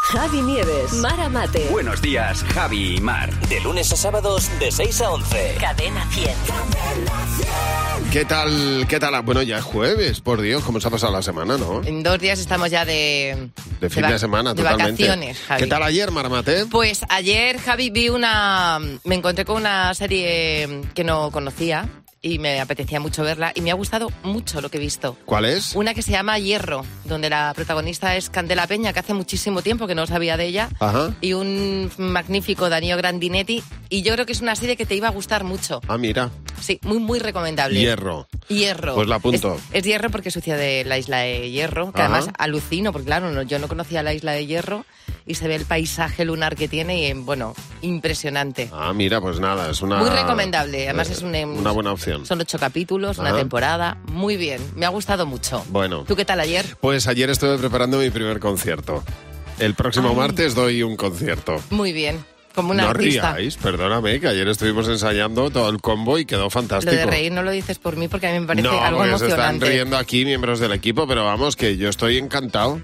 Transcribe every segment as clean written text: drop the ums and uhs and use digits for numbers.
Javi Nieves, Mar Amate. Buenos días, Javi y Mar. De lunes a sábados de 6 a 11. Cadena 100. ¿Qué tal? Bueno, ya es jueves, por Dios, ¿cómo se ha pasado la semana, no? En 2 días estamos ya de fin de semana, de totalmente. vacaciones, Javi. ¿Qué tal ayer, Maramate? Pues ayer, Javi, me encontré con una serie que no conocía y me apetecía mucho verla y me ha gustado mucho lo que he visto. ¿Cuál es? Una que se llama Hierro, donde la protagonista es Candela Peña, que hace muchísimo tiempo que no sabía de ella. Ajá. Y un magnífico Danilo Grandinetti. Y yo creo que es una serie que te iba a gustar mucho. Ah, mira. Sí, muy, muy recomendable. Hierro. Pues la apunto. Es Hierro porque sucede la isla de Hierro, que Ajá. además alucino, porque claro, yo no conocía la isla de Hierro y se ve el paisaje lunar que tiene y, bueno, impresionante. Ah, mira, pues nada, es una... Muy recomendable, además es una buena opción. Son 8 capítulos, una Ajá. temporada, muy bien, me ha gustado mucho. Bueno. ¿Tú qué tal ayer? Pues ayer estuve preparando mi primer concierto. El próximo martes doy un concierto. Muy bien, como una No artista. ríais, perdóname, que ayer estuvimos ensayando todo el combo y quedó Lo fantástico. de reír no lo dices por mí porque a mí me parece No, algo porque se están emocionante. riendo aquí miembros del equipo, pero vamos, que yo estoy encantado.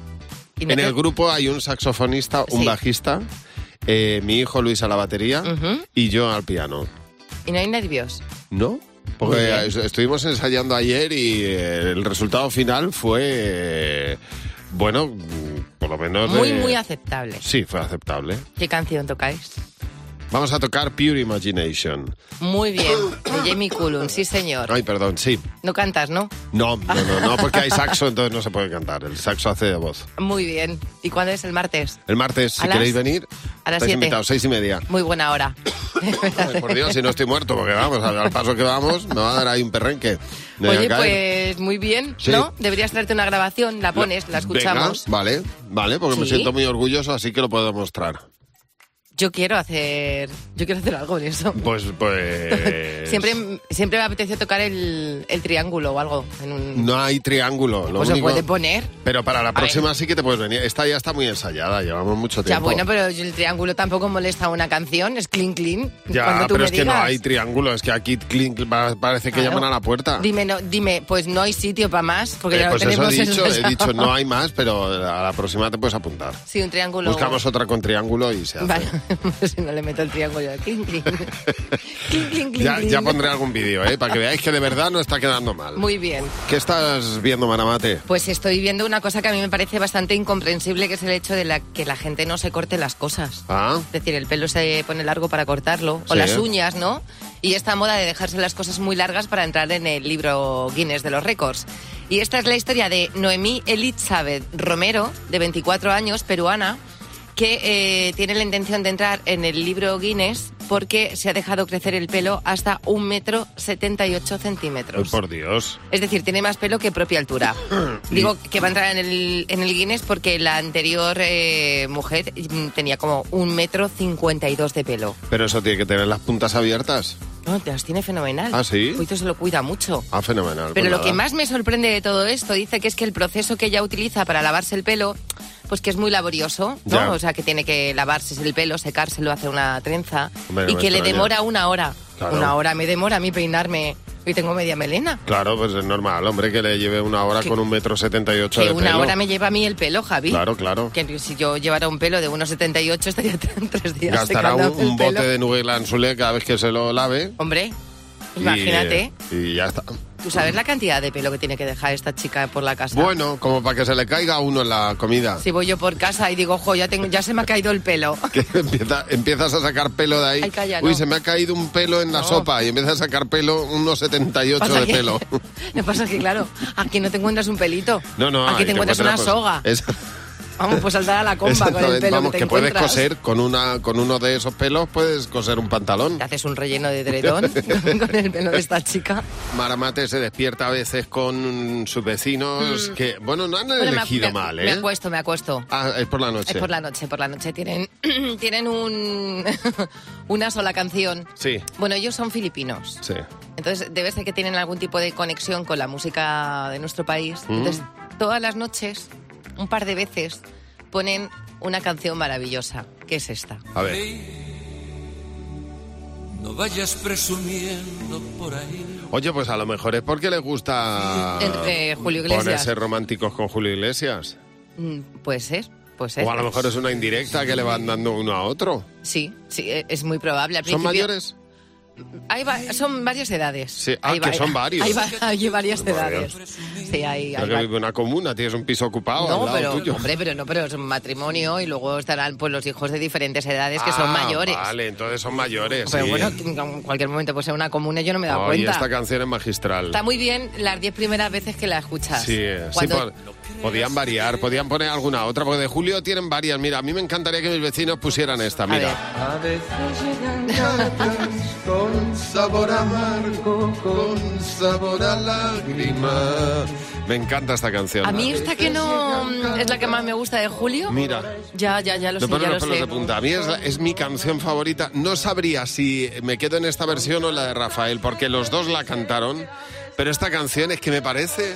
Y no En te- el grupo hay un saxofonista, un Sí. bajista, mi hijo Luis a la batería Ujú. y yo al piano. Y no hay nervios. ¿No? Porque Muy bien. estuvimos ensayando ayer y el resultado final fue, bueno, por lo menos... Muy aceptable. Sí, fue aceptable. ¿Qué canción tocáis? Vamos a tocar Pure Imagination. Muy bien, de Jamie Cullum, sí señor. Ay, perdón, sí. No cantas, ¿no? No, porque hay saxo, entonces no se puede cantar. El saxo hace de voz. Muy bien. ¿Y cuándo es el martes? El martes, si ¿A las? queréis venir, A las estáis 7. invitados, 6:30. Muy buena hora. Ay, por Dios, si no estoy muerto, porque vamos, al paso que vamos, me va a dar ahí un perrenque. Me voy a Oye, caer. pues muy bien, Sí. ¿no? Deberías traerte una grabación, la pones, la escuchamos. Venga, vale, porque me Sí. siento muy orgulloso, así que lo puedo mostrar. Yo quiero hacer algo en eso. Pues... Siempre me apetece tocar el triángulo o algo. En un... No hay triángulo, lo Pues único... se puede poner. Pero para la próxima sí que te puedes venir. Esta ya está muy ensayada, llevamos mucho Ya, tiempo. bueno, pero el triángulo tampoco molesta una canción, es clean, clean. Ya, Cuando tú pero me es que no digas. hay triángulo, es que aquí parece que Claro. llaman a la puerta. Dime, pues no hay sitio para más, porque ya Pues lo eso tenemos he dicho, no hay más, pero a la próxima te puedes apuntar. Sí, un triángulo. Buscamos otra con triángulo y se hace. Vale, pues si no le meto el triángulo. Clean, clean. Clean, clean, clean, Ya clean. pondré algún vídeo, para que veáis que de verdad no está quedando mal. Muy bien. ¿Qué estás viendo, Maramate? Pues estoy viendo una cosa que a mí me parece bastante incomprensible, que es el hecho de que la gente no se corte las cosas. Ah, Es decir, el pelo se pone largo para cortarlo, o Sí. las uñas, ¿no? Y esta moda de dejarse las cosas muy largas para entrar en el libro Guinness de los récords. Y esta es la historia de Noemí Elizabeth Romero, de 24 años, peruana, que tiene la intención de entrar en el libro Guinness porque se ha dejado crecer el pelo hasta 1,78 m. ay, por Dios. Es decir, tiene más pelo que propia altura. Digo que va a entrar en el Guinness porque la anterior mujer tenía como 1,52 m de pelo. Pero eso tiene que tener las puntas abiertas. No, te las tiene fenomenal. ¿Ah, sí? Pues se lo cuida mucho. Ah, fenomenal. Pero pues lo nada. que más me sorprende de todo esto, dice que es que el proceso que ella utiliza para lavarse el pelo, pues que es muy laborioso, ¿no? Ya. O sea, que tiene que lavarse el pelo, secárselo, hacer una trenza, Hombre, y no me que le extraña. demora 1 hora. Claro. 1 hora me demora a mí peinarme y tengo media melena. Claro, pues es normal, hombre, que le lleve 1 hora Que- con 1,78 m Que de 1 pelo. hora me lleva a mí el pelo, Javi. Claro, claro. Que si yo llevara un pelo de 1,78 estaría 3 días Gastará secándome un el pelo. bote de Nugget Anzulé cada vez que se lo lave. Hombre, imagínate. Y ya está. ¿Tú sabes la cantidad de pelo que tiene que dejar esta chica por la casa? Bueno, como para que se le caiga a uno en la comida. Si voy yo por casa y digo, jo, ya se me ha caído el pelo. Que empiezas a sacar pelo de ahí. Ay, calla, Uy, no. se me ha caído un pelo en la No. sopa y empiezas a sacar pelo, unos 78 Pasa de que- pelo. Lo que pasa es que, claro, aquí no te encuentras un pelito. No, Aquí ahí te encuentras una soga. Vamos, pues saltar a la comba con el pelo vamos, que te puedes encuentras. coser con uno de esos pelos, puedes coser un pantalón. Te haces un relleno de dredón con el pelo de esta chica. Maramate se despierta a veces con sus vecinos que, bueno, no han Bueno, elegido mal, ¿eh? Me acuesto. Ah, es por la noche. Es por la noche. Tienen una sola canción. Sí, Bueno, ellos son filipinos. sí. Entonces debe ser que tienen algún tipo de conexión con la música de nuestro país. Entonces, todas las noches, un par de veces, ponen una canción maravillosa, que es esta. A ver. No vayas presumiendo por ahí. Oye, pues a lo mejor es porque les gusta Julio Iglesias. ponerse románticos con Julio Iglesias. Puede ser. Puede ser. O a lo mejor es una indirecta que le van dando uno a otro. Sí, es muy probable. Al ¿Son principio, mayores? Son varias edades. Sí, que son varios. Hay varias edades. Sí, hay Creo que vive una comuna, tienes un piso ocupado al lado tuyo. Hombre, pero es un matrimonio y luego estarán pues los hijos de diferentes edades que son mayores. Vale, entonces son mayores. Pero sí. bueno, en cualquier momento puede ser una comuna y yo no me he dado Y cuenta. esta canción es magistral. Está muy bien las 10 primeras veces que la escuchas. Sí, podían variar, podían poner alguna otra, porque de Julio tienen varias. Mira, a mí me encantaría que mis vecinos pusieran esta, mira. A veces llegan tardes con sabor amargo, con sabor a lágrima. Me encanta esta canción. A mí esta que no es la que más me gusta de Julio. Mira. Ya lo sé, Me ponen ya los lo pelos sé. de punta. A mí es mi canción favorita. No sabría si me quedo en esta versión o la de Rafael, porque los dos la cantaron. Pero esta canción es que me parece.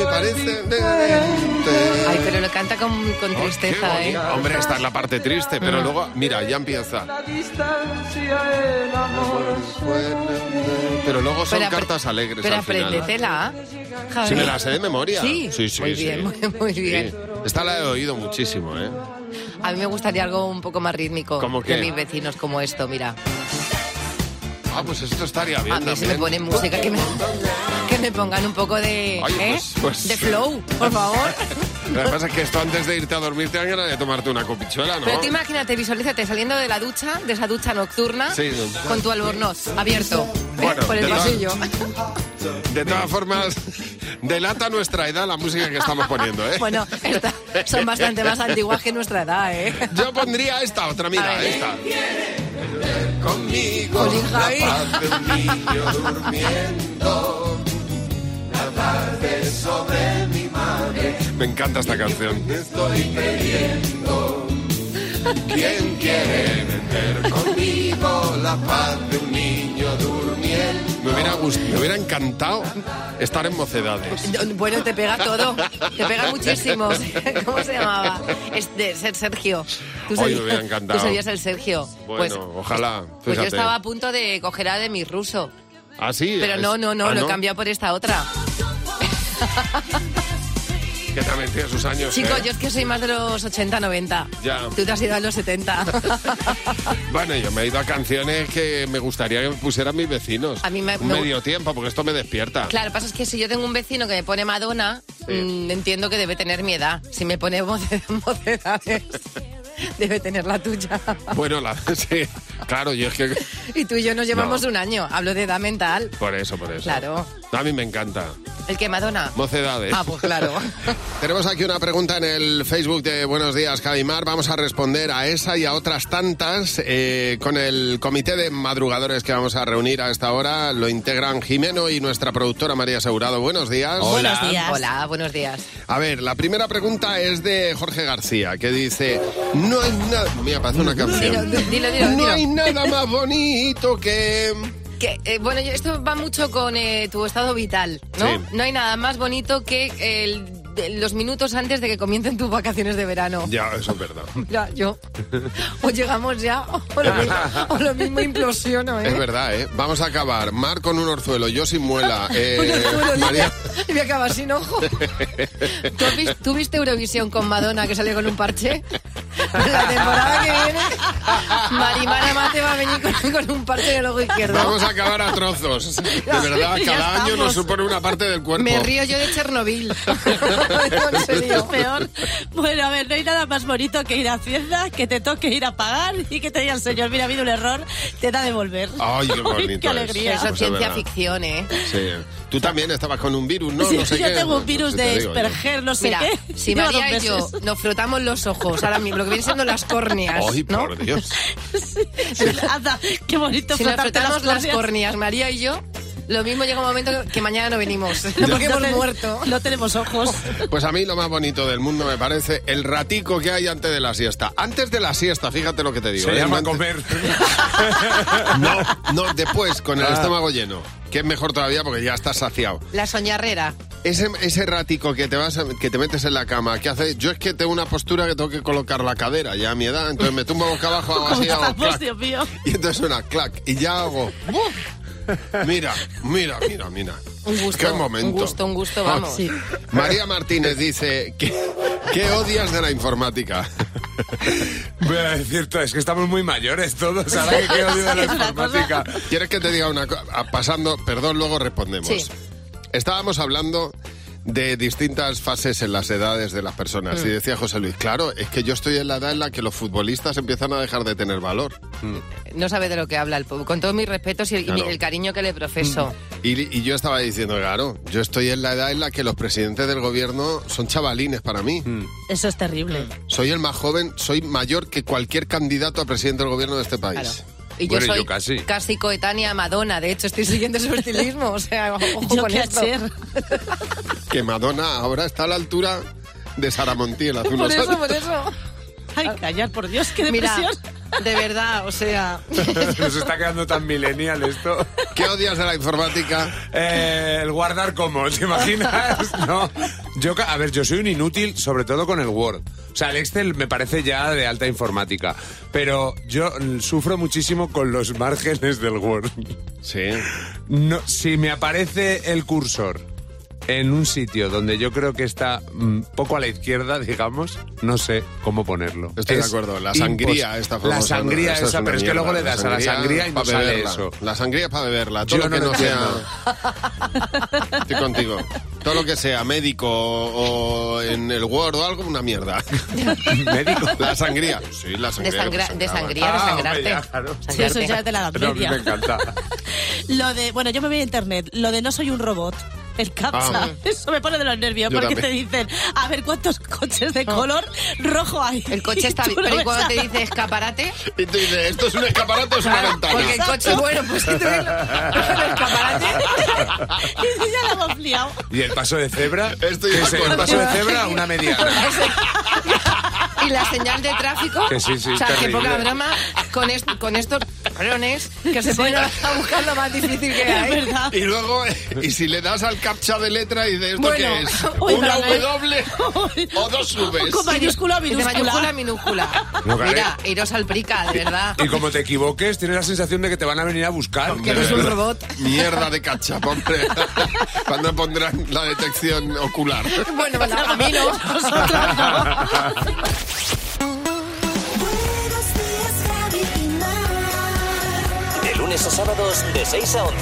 Ay, pero lo canta con tristeza, Qué bonito. Hombre, esta es la parte triste, pero luego, mira, ya empieza. La distancia, el amor. Pero luego son Pero cartas alegres Pero al final. apréndetela, Javi. Sí, me la sé de memoria. Sí, muy bien, muy bien. Sí. Esta la he oído muchísimo, ¿eh? A mí me gustaría algo un poco más rítmico ¿Cómo de qué? mis vecinos, como esto, mira. Ah, pues esto estaría bien A mí se también. me pone música que me pongan un poco de... Oye, pues- de flow, por favor. Lo que pasa es que esto antes de irte a dormir te dan ganas de tomarte una copichuela, ¿no? Pero tú imagínate, visualízate saliendo de la ducha, de esa ducha nocturna, Sí. con tu albornoz abierto, Bueno, por el de todas- pasillo. De todas formas, delata nuestra edad la música que estamos poniendo, ¿eh? Bueno, son bastante más antiguas que nuestra edad, ¿eh? Yo pondría esta otra, A mira, ver. esta. Conmigo, Jolín, Javi. la paz de un niño durmiendo, la tarde sobre mi madre. Me encanta esta canción. Estoy creyendo. ¿Quién quiere vender conmigo la paz de un niño durmiendo? Me hubiera encantado estar en Mocedades. Bueno, te pega todo, te pega muchísimo. ¿Cómo se llamaba? Es de ser Sergio. Hoy me hubiera encantado. Tú serías el Sergio. Bueno, ojalá. Pues yo fíjate. estaba a punto de coger a de mi ruso. ¿Ah, sí? Pero no, lo he cambiado por esta otra. Que también tiene sus años. Chicos, ¿eh? yo es que soy más de los 80-90. Ya. Tú te has ido a los 70. Bueno, yo me he ido a canciones que me gustaría que me pusieran mis vecinos. A mí me- Un medio tiempo, porque esto me despierta. Claro, lo que pasa es que si yo tengo un vecino que me pone Madonna, entiendo que debe tener mi edad. Si me pone Mocedades, debe tener la tuya. Bueno, sí, claro, yo es que... Y tú y yo nos llevamos No. un año. Hablo de edad mental. Por eso. Claro. A mí me encanta. ¿El que Madonna? Mocedades. Ah, pues claro. Tenemos aquí una pregunta en el Facebook de Buenos Días, Javimar. Vamos a responder a esa y a otras tantas con el comité de madrugadores que vamos a reunir a esta hora. Lo integran Jimeno y nuestra productora María Asegurado. Buenos días. Buenos días. Hola, buenos días. A ver, la primera pregunta es de Jorge García, que dice: no hay nada... Mira, parece una canción. Dilo. No hay nada más bonito que... Bueno, esto va mucho con tu estado vital, ¿no? Sí. No hay nada más bonito que los minutos antes de que comiencen tus vacaciones de verano. Ya, eso es verdad. Mira, yo... O llegamos ya, o lo mismo implosiono, ¿eh? Es verdad, ¿eh? Vamos a acabar. Mar con un orzuelo, yo sin muela. María... Y me acabas sin ojo. ¿Tú viste Eurovisión con Madonna que salió con un parche? La temporada que viene, Marimara Mate va a venir con un parche del ojo izquierdo. Vamos a acabar a trozos. De verdad, Ya cada año estamos. nos supone una parte del cuerpo. Me río yo de Chernobyl. En serio. Peor. Bueno, a ver, no hay nada más bonito que ir a Hacienda, que te toque ir a pagar y que te diga el señor, mira, ha habido un error, te da devolver. Ay, qué bonito qué es. alegría. Eso es Pues es ciencia verdad. ficción, ¿eh? Sí. Tú también estabas con un virus, ¿no? Sí, No sé yo qué. tengo un No virus sé, te de digo yo. Asperger, no sé Mira, qué. si Llevo María 2 y yo meses. nos frotamos los ojos ahora mismo, lo que vienen siendo las córneas, Ay, ¿no? por Dios. Anda, qué bonito Si nos frotarte frotamos las córneas. córneas, María y yo, lo mismo llega un momento que mañana no venimos, No porque hemos te- muerto. No tenemos ojos. Pues a mí lo más bonito del mundo me parece el ratico que hay antes de la siesta. Antes de la siesta, fíjate lo que te digo. Se ¿eh? llama Antes- comer. No, después, con el estómago lleno. Que es mejor todavía porque ya estás saciado. La soñarrera. Ese ratico que te metes en la cama, ¿qué hace? Yo es que tengo una postura que tengo que colocar la cadera ya a mi edad, entonces me tumbo boca abajo, hago ¿Cómo así, hago estamos, clac. Dios mío? Y entonces suena clac, y ya hago... Mira. Un gusto, Qué momento. un gusto, vamos. Sí. María Martínez dice, ¿qué odias de la informática? Voy a decir todo, es que estamos muy mayores todos, ahora que qué odio de la informática. ¿Quieres que te diga una cosa? Pasando, perdón, luego respondemos. Sí. Estábamos hablando de distintas fases en las edades de las personas. Y decía José Luis, claro, es que yo estoy en la edad en la que los futbolistas empiezan a dejar de tener valor. No sabe de lo que habla el pueblo. Con todos mis respetos y Claro. el cariño que le profeso. Y yo estaba diciendo, claro, yo estoy en la edad en la que los presidentes del gobierno son chavalines para mí. Eso es terrible. Soy el más joven, soy mayor que cualquier candidato a presidente del gobierno de este país. Claro. Y Bueno, yo soy yo casi. coetánea a Madonna. De hecho, estoy siguiendo su estilismo. O sea, ojo Yo con qué esto. hacer. Que Madonna ahora está a la altura de Sara Montiel hace unos años. Por eso. Ay, callar, por Dios, qué Mira, depresión. de verdad, o sea... Nos está quedando tan millennial esto. ¿Qué odias de la informática? El guardar como, ¿te imaginas? No. A ver, yo soy un inútil, sobre todo con el Word. O sea, el Excel me parece ya de alta informática. Pero yo sufro muchísimo con los márgenes del Word. Sí. No, si me aparece el cursor en un sitio donde yo creo que está poco a la izquierda, digamos, no sé cómo ponerlo. Estoy de acuerdo. La sangría esta famosa. La sangría Eso es esa, una pero es que mierda. luego le das a la sangría y no pa' sale beberla. eso. La sangría es para beberla. Todo Yo lo que no no lo sea... entiendo. Estoy contigo. Todo lo que sea médico o en el Word o algo, una mierda. ¿Médico? La sangría. Sí, la sangría. De sangría, de Ah, sangrarte. hombre, ya, claro. Sí, eso ya es de la Edad Pero a mí Media. me encanta. Lo de, bueno, yo me voy a internet. Lo de no soy un robot. El CAPTCHA. Ah. Eso me pone de los nervios. Yo Porque también. te dicen, a ver cuántos coches de color rojo hay. El coche está Y bien, tú lo pero ¿y ves cuando te a- dice escaparate? Y tú dices, ¿esto es un escaparate o es una ventana? Porque el coche, bueno, pues que tú el escaparate. Y ya la hemos liado. ¿Y el paso de cebra? Estoy de ¿Qué es acuerdo. el paso de cebra? Una mediana. Y la señal de tráfico. Que sí, o sea, que terrible. poca broma con estos cabrones que se ponen a buscar lo más difícil que Es hay. verdad. Y luego, y si le das al captcha de letra y dices, ¿esto Bueno, qué es? uy, ¿Una pero W o dos Vs? Con mayúscula o De minúscula. mayúscula a minúscula. No, Karen. Mira, iros al prica, de verdad. Y como te equivoques, tienes la sensación de que te van a venir a buscar. Que eres un robot. Mierda de catchup, hombre. ¿Cuándo pondrán la detección ocular? Bueno, a mí no. Nosotros no. Buenos días, Javi y Mar. De lunes a sábados de 6 a 11.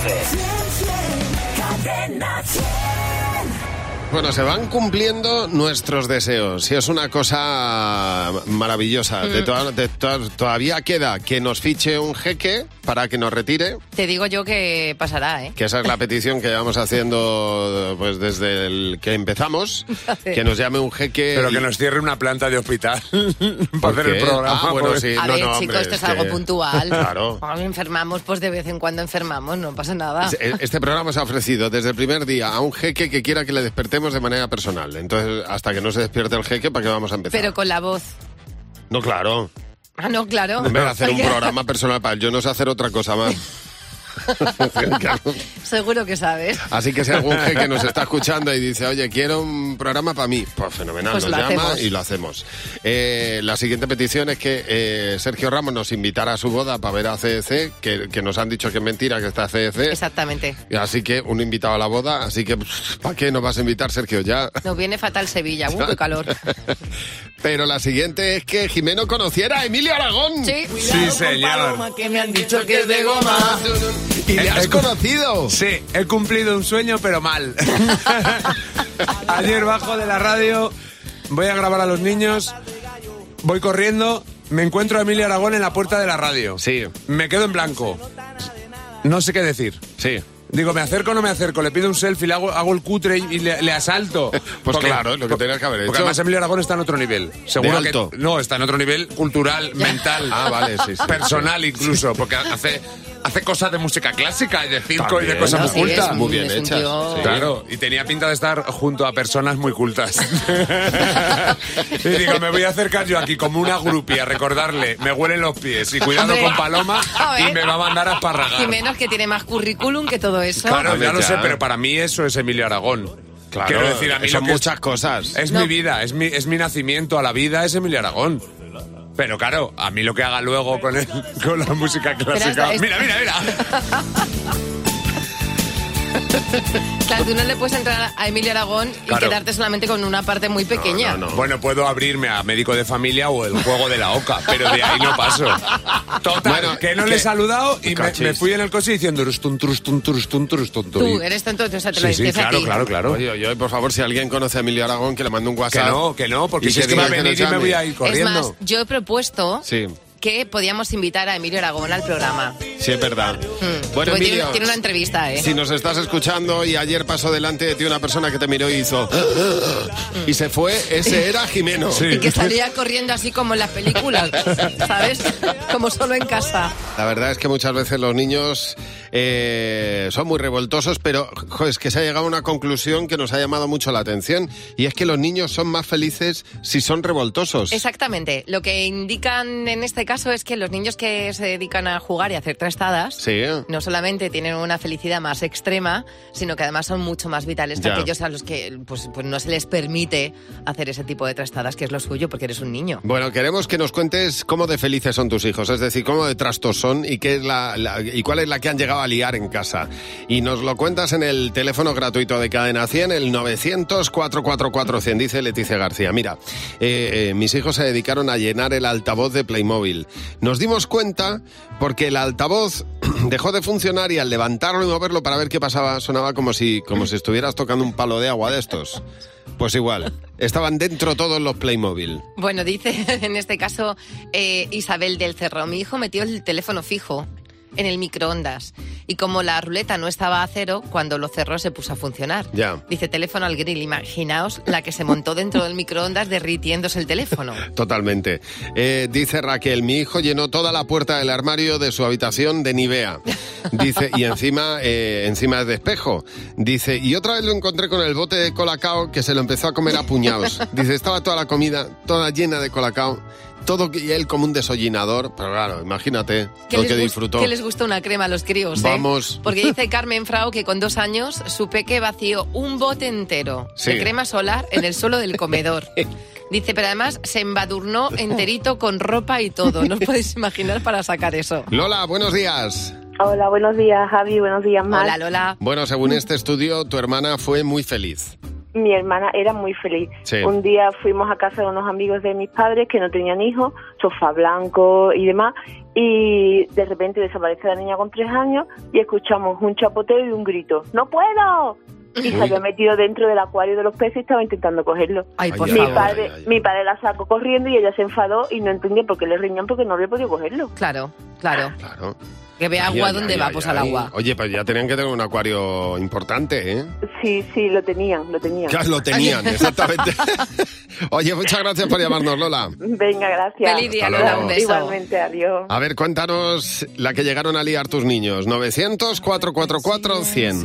Cadena 100. Bueno, se van cumpliendo nuestros deseos y es una cosa maravillosa. Todavía queda que nos fiche un jeque para que nos retire, Te digo yo que pasará, ¿eh? que esa es la petición que llevamos haciendo pues desde el que empezamos, que nos llame un jeque. Pero y- que nos cierre una planta de hospital para hacer qué? el programa. Ah, bueno, porque- sí. A No, ver, no, chicos, hombre, esto es es algo que- puntual. Claro. Cuando enfermamos, pues de vez en cuando enfermamos, no pasa nada. Este programa se ha ofrecido desde el primer día a un jeque que quiera que le despertemos de manera personal. Entonces, hasta que no se despierte el jeque, ¿para qué vamos a empezar? Pero con la voz. No, claro. Ah, no, claro. En vez de hacer un Oye, programa personal para él, yo no sé hacer otra cosa más. Claro. Seguro que sabes. Así que si algún jeque nos está escuchando y dice, oye, quiero un programa para mí, pues fenomenal, Pues nos lo llama hacemos. y lo hacemos. La siguiente petición es que Sergio Ramos nos invitara a su boda para ver a CEC, que nos han dicho que es mentira que está CEC. Exactamente. Así que un invitado a la boda, así que ¿para qué nos vas a invitar, Sergio? Ya. Nos viene fatal Sevilla. Qué calor. Pero la siguiente es que Jimeno conociera a Emilio Aragón. Sí. Sí, señor. Que me han dicho que es de goma. Y le has conocido. Sí, he cumplido un sueño, pero mal. Ayer bajo de la radio, voy a grabar a los niños, voy corriendo, me encuentro a Emilio Aragón en la puerta de la radio. Sí. Me quedo en blanco. No sé qué decir. Sí. Digo, ¿me acerco o no me acerco? Le pido un selfie, le hago el cutre y le asalto. Pues claro, es lo que tenías que haber Porque hecho. además Emilio Aragón está en otro nivel. Seguro ¿De alto? que no, está en otro nivel cultural, mental. Ah, vale, sí, sí. Personal incluso, porque hace cosas de música clásica y de circo y de También. cosas No, muy sí, cultas. es un- Muy bien es un hechas. tío- Sí. Claro, y tenía pinta de estar junto a personas muy cultas. Y digo, me voy a acercar yo aquí como una grupia a recordarle, me huelen los pies y cuidado Hombre, con Paloma a ver. y me va a mandar a esparragar. Jiménez, que tiene más currículum que todo eso. Claro, Hombre, ya lo ya. sé, pero para mí eso es Emilio Aragón. Claro, Quiero decir, a mí son lo que muchas cosas. es No. mi vida, es mi nacimiento a la vida, es Emilio Aragón. Pero claro, a mí lo que haga luego con la música clásica... esto- Mira. Claro, tú no le puedes entrar a Emilio Aragón y Claro. quedarte solamente con una parte muy pequeña. No. Bueno, puedo abrirme a médico de familia o el juego de la oca, pero de ahí no paso. Total, Bueno, que no le he saludado y Cachis. me fui en el coche diciendo turustun, turustun, turustun, turustun. Tú eres tonto, o sea, te lo Sí, dices a ti. claro. Oye, por favor, si alguien conoce a Emilio Aragón, que le mande un WhatsApp. Que no, porque Y si es que diga va a venir nos y me llame. voy a ir corriendo. Es más, yo he propuesto Sí, que podíamos invitar a Emilio Aragón al programa. sí, es verdad. Bueno, Porque Emilio, tiene una entrevista, ¿eh? si nos estás escuchando y ayer pasó delante de ti una persona que te miró y hizo... y se fue, ese era Jimeno. Sí. Y que salía corriendo así como en las películas, ¿sabes? Como solo en casa. La verdad es que muchas veces los niños son muy revoltosos, pero es que se ha llegado a una conclusión que nos ha llamado mucho la atención, y es que los niños son más felices si son revoltosos. Exactamente. Lo que indican en este caso es que los niños que se dedican a jugar y a hacer trastadas Sí. no solamente tienen una felicidad más extrema, sino que además son mucho más vitales que Ya. aquellos a los que pues no se les permite hacer ese tipo de trastadas, que es lo suyo, porque eres un niño. Bueno, queremos que nos cuentes cómo de felices son tus hijos, es decir, cómo de trastos son y qué es y cuál es la que han llegado a liar en casa. Y nos lo cuentas en el teléfono gratuito de Cadena 100, el 900-444-100, dice Leticia García. Mira, mis hijos se dedicaron a llenar el altavoz de Playmobil. Nos dimos cuenta porque el altavoz dejó de funcionar y al levantarlo y moverlo para ver qué pasaba, sonaba como si estuvieras tocando un palo de agua de estos. Pues igual, estaban dentro todos los Playmobil. Bueno, dice en este caso Isabel del Cerro, mi hijo metió el teléfono fijo en el microondas y como la ruleta no estaba a cero, cuando lo cerró se puso a funcionar. Ya. Dice teléfono al grill, imaginaos la que se montó dentro del microondas derritiéndose el teléfono. Totalmente. Dice Raquel, mi hijo llenó toda la puerta del armario de su habitación de Nivea. Dice, y encima es de espejo. Dice, y otra vez lo encontré con el bote de Colacao que se lo empezó a comer a puñados. Dice, estaba toda la comida, toda llena de Colacao. Todo y él como un desollinador, pero claro, imagínate lo que disfrutó. Que les gusta una crema a los críos, Vamos. Porque dice Carmen Frau que con 2 años su peque vació un bote entero Sí. de crema solar en el suelo del comedor. Dice, pero además se embadurnó enterito con ropa y todo. No os podéis imaginar para sacar eso. Lola, buenos días. Hola, buenos días, Javi, buenos días, Mar. Hola, Lola. Bueno, según este estudio, tu hermana fue muy feliz. Mi hermana era muy feliz. Sí. Un día fuimos a casa de unos amigos de mis padres que no tenían hijos, sofá blanco y demás, y de repente desaparece la niña con 3 años y escuchamos un chapoteo y un grito. ¡No puedo! Y se había metido dentro del acuario de los peces y estaba intentando cogerlo. Ay, por Ay, favor. ay. Mi padre la sacó corriendo y ella se enfadó y no entendía por qué le riñían porque no había podido cogerlo. Claro. Claro. Que ve agua Ay, donde ay, va, ay, pues ay. al agua. Oye, pues ya tenían que tener un acuario importante, ¿eh? Sí, lo tenían. Ya lo tenían, exactamente. Oye, muchas gracias por llamarnos, Lola. Venga, gracias. Feliz día, Hasta Lola, luego. un beso. Igualmente, adiós. A ver, cuéntanos la que llegaron a liar tus niños. 900-444-100.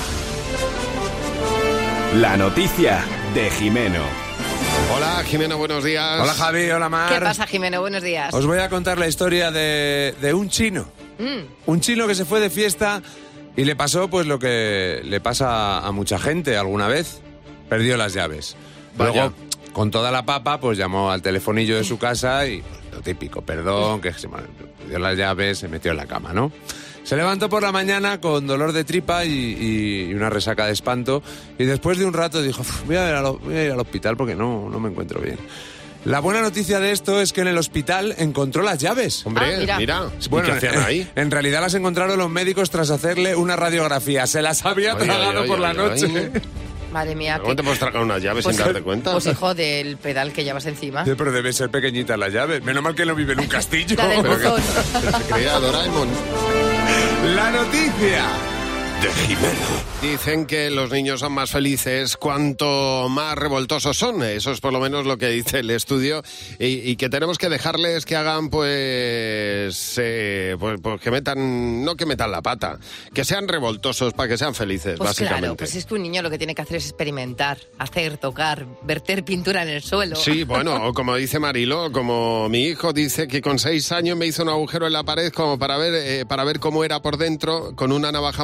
La noticia de Jimeno. Hola, Jimeno, buenos días. Hola Javi, hola Mar. ¿Qué pasa, Jimeno? Buenos días. Os voy a contar la historia de un chino. Un chino que se fue de fiesta y le pasó pues lo que le pasa a mucha gente alguna vez. Perdió las llaves. Vaya. Luego, con toda la papa, pues llamó al telefonillo de su casa y lo típico, perdón, que se me perdió las llaves, se metió en la cama, ¿no? Se levantó por la mañana con dolor de tripa y una resaca de espanto y después de un rato dijo, voy a ir al hospital porque no me encuentro bien. La buena noticia de esto es que en el hospital encontró las llaves. Hombre, Ah, mira. mira. Bueno, ¿qué hacían ahí? En realidad las encontraron los médicos tras hacerle una radiografía. Se las había Ay, tragado ay, por ay, la ay, noche. ay. Madre mía. ¿Cómo te puedes tragar unas llaves Pues- sin darte cuenta? Pues hijo del pedal que llevas encima. Sí, pero debe ser pequeñita la llave. Menos mal que no vive en un castillo. La del Pero que- buzón. Se creía Doraemon. La noticia de Jimeno. Dicen que los niños son más felices cuanto más revoltosos son. Eso es por lo menos lo que dice el estudio. Y que tenemos que dejarles que hagan, pues que metan, no que metan la pata, que sean revoltosos para que sean felices, Pues básicamente. claro, pues es que un niño lo que tiene que hacer es experimentar, hacer, tocar, verter pintura en el suelo. Sí, bueno, o como dice Marilo, como mi hijo dice que con 6 años me hizo un agujero en la pared como para ver cómo era por dentro con una navaja multiuso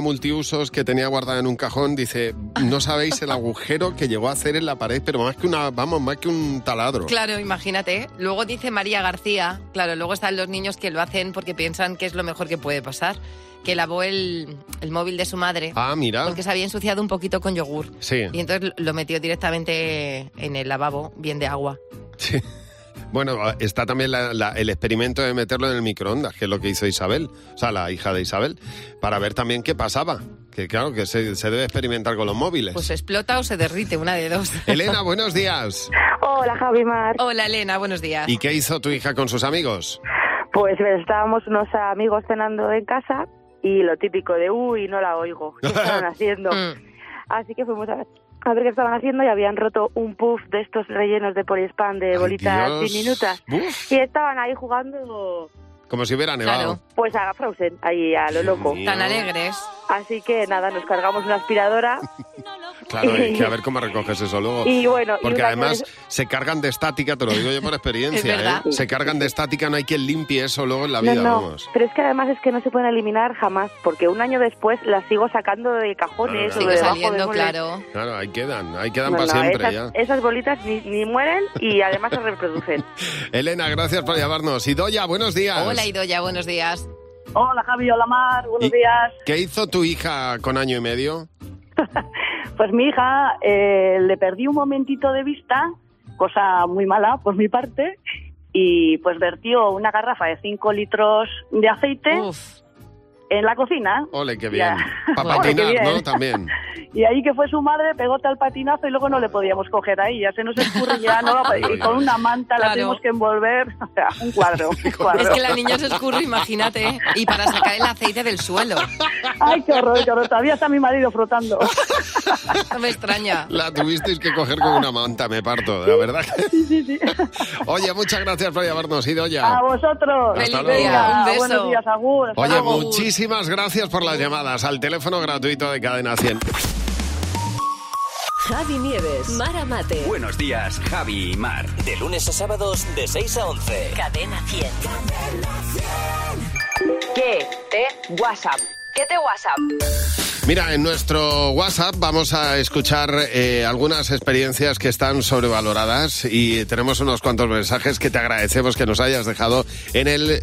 usos que tenía guardada en un cajón, dice, no sabéis el agujero que llegó a hacer en la pared, pero más que un taladro. Claro, imagínate. Luego dice María García, claro, luego están los niños que lo hacen porque piensan que es lo mejor que puede pasar, que lavó el móvil de su madre. Ah, mira. Porque se había ensuciado un poquito con yogur. Sí. Y entonces lo metió directamente en el lavabo, bien de agua. Sí. Bueno, está también el experimento de meterlo en el microondas, que es lo que hizo Isabel, o sea, la hija de Isabel, para ver también qué pasaba. Que claro, que se debe experimentar con los móviles. Pues explota o se derrite, una de dos. Elena, buenos días. Hola, Javi Mar. Hola, Elena, buenos días. ¿Y qué hizo tu hija con sus amigos? Pues estábamos unos amigos cenando en casa y lo típico de, uy, no la oigo, ¿qué estaban haciendo? Así que fuimos a ver qué estaban haciendo y habían roto un puff de estos rellenos de poliespan de bolitas diminutas. Y estaban ahí jugando... Como si hubiera nevado. Claro. Pues a Frozen, ahí a lo loco. Tan alegres. Así que nada, nos cargamos una aspiradora. Claro, y que a ver cómo recoges eso luego. Y bueno, porque y además se cargan de estática, te lo digo yo por experiencia, Es verdad. Se cargan de estática, no hay quien limpie eso luego en la vida, no, vamos. pero es que además es que no se pueden eliminar jamás, porque un año después las sigo sacando de cajones Claro, o de Sigue debajo de saliendo, muebles. claro. Claro, ahí quedan para siempre ya. Esas bolitas ni mueren y además se reproducen. Elena, gracias por llamarnos. Idoia, buenos días. Hola, Idoia, buenos días. Hola, Javi, hola, Mar, buenos ¿Y días. qué hizo tu hija con año y medio? Pues mi hija le perdí un momentito de vista, cosa muy mala por mi parte, y pues vertió una garrafa de 5 litros de aceite en la cocina. Ole, qué bien. Ya. Para Ole, qué patinar, bien. ¿no? También. Y ahí que fue su madre, pegó tal patinazo y luego no le podíamos coger ahí, ya se nos escurría, ¿no? Y con una manta la Claro. tuvimos que envolver, o sea, un cuadro. Es que la niña se escurre, imagínate, ¿eh? Y para sacar el aceite del suelo. Ay, qué horror, todavía está mi marido frotando. No me extraña. La tuvisteis que coger con una manta, me parto, la verdad. Sí. Oye, muchas gracias por llamarnos, Idoia. A vosotros. Hasta Feliz luego. día, un beso. Buenos días, Agur. Hasta Oye, luego. muchísimas gracias por las llamadas al teléfono gratuito de Cadena 100. Javi Nieves, Mara Mate. Buenos días, Javi y Mar. De lunes a sábados de 6 a 11. Cadena 100. ¿Qué te WhatsApp? ¿Qué te WhatsApp? Mira, en nuestro WhatsApp vamos a escuchar algunas experiencias que están sobrevaloradas y tenemos unos cuantos mensajes que te agradecemos que nos hayas dejado en el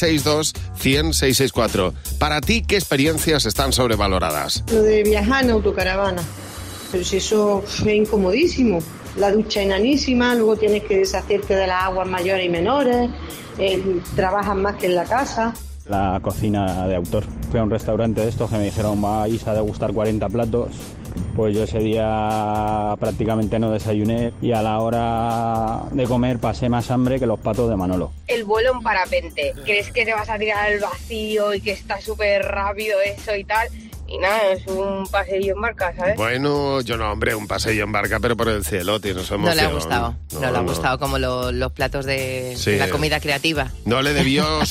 662-100-664. Para ti, ¿qué experiencias están sobrevaloradas? Lo de viajar en autocaravana. Pero si eso es incomodísimo. La ducha enanísima, luego tienes que deshacerte de las aguas mayores y menores, trabajas más que en la casa. La cocina de autor. Fui a un restaurante de estos que me dijeron vais a degustar 40 platos. Pues yo ese día prácticamente no desayuné y a la hora de comer pasé más hambre que los patos de Manolo. El vuelo en parapente. ¿Crees que te vas a tirar al vacío y que está súper rápido eso y tal? Y nada, es un paseillo en barca, ¿sabes? Bueno, yo no, hombre, un paseillo en barca, pero por el cielo, tienes emoción. No le ha gustado. No le ha gustado como los platos de la comida creativa. No le debió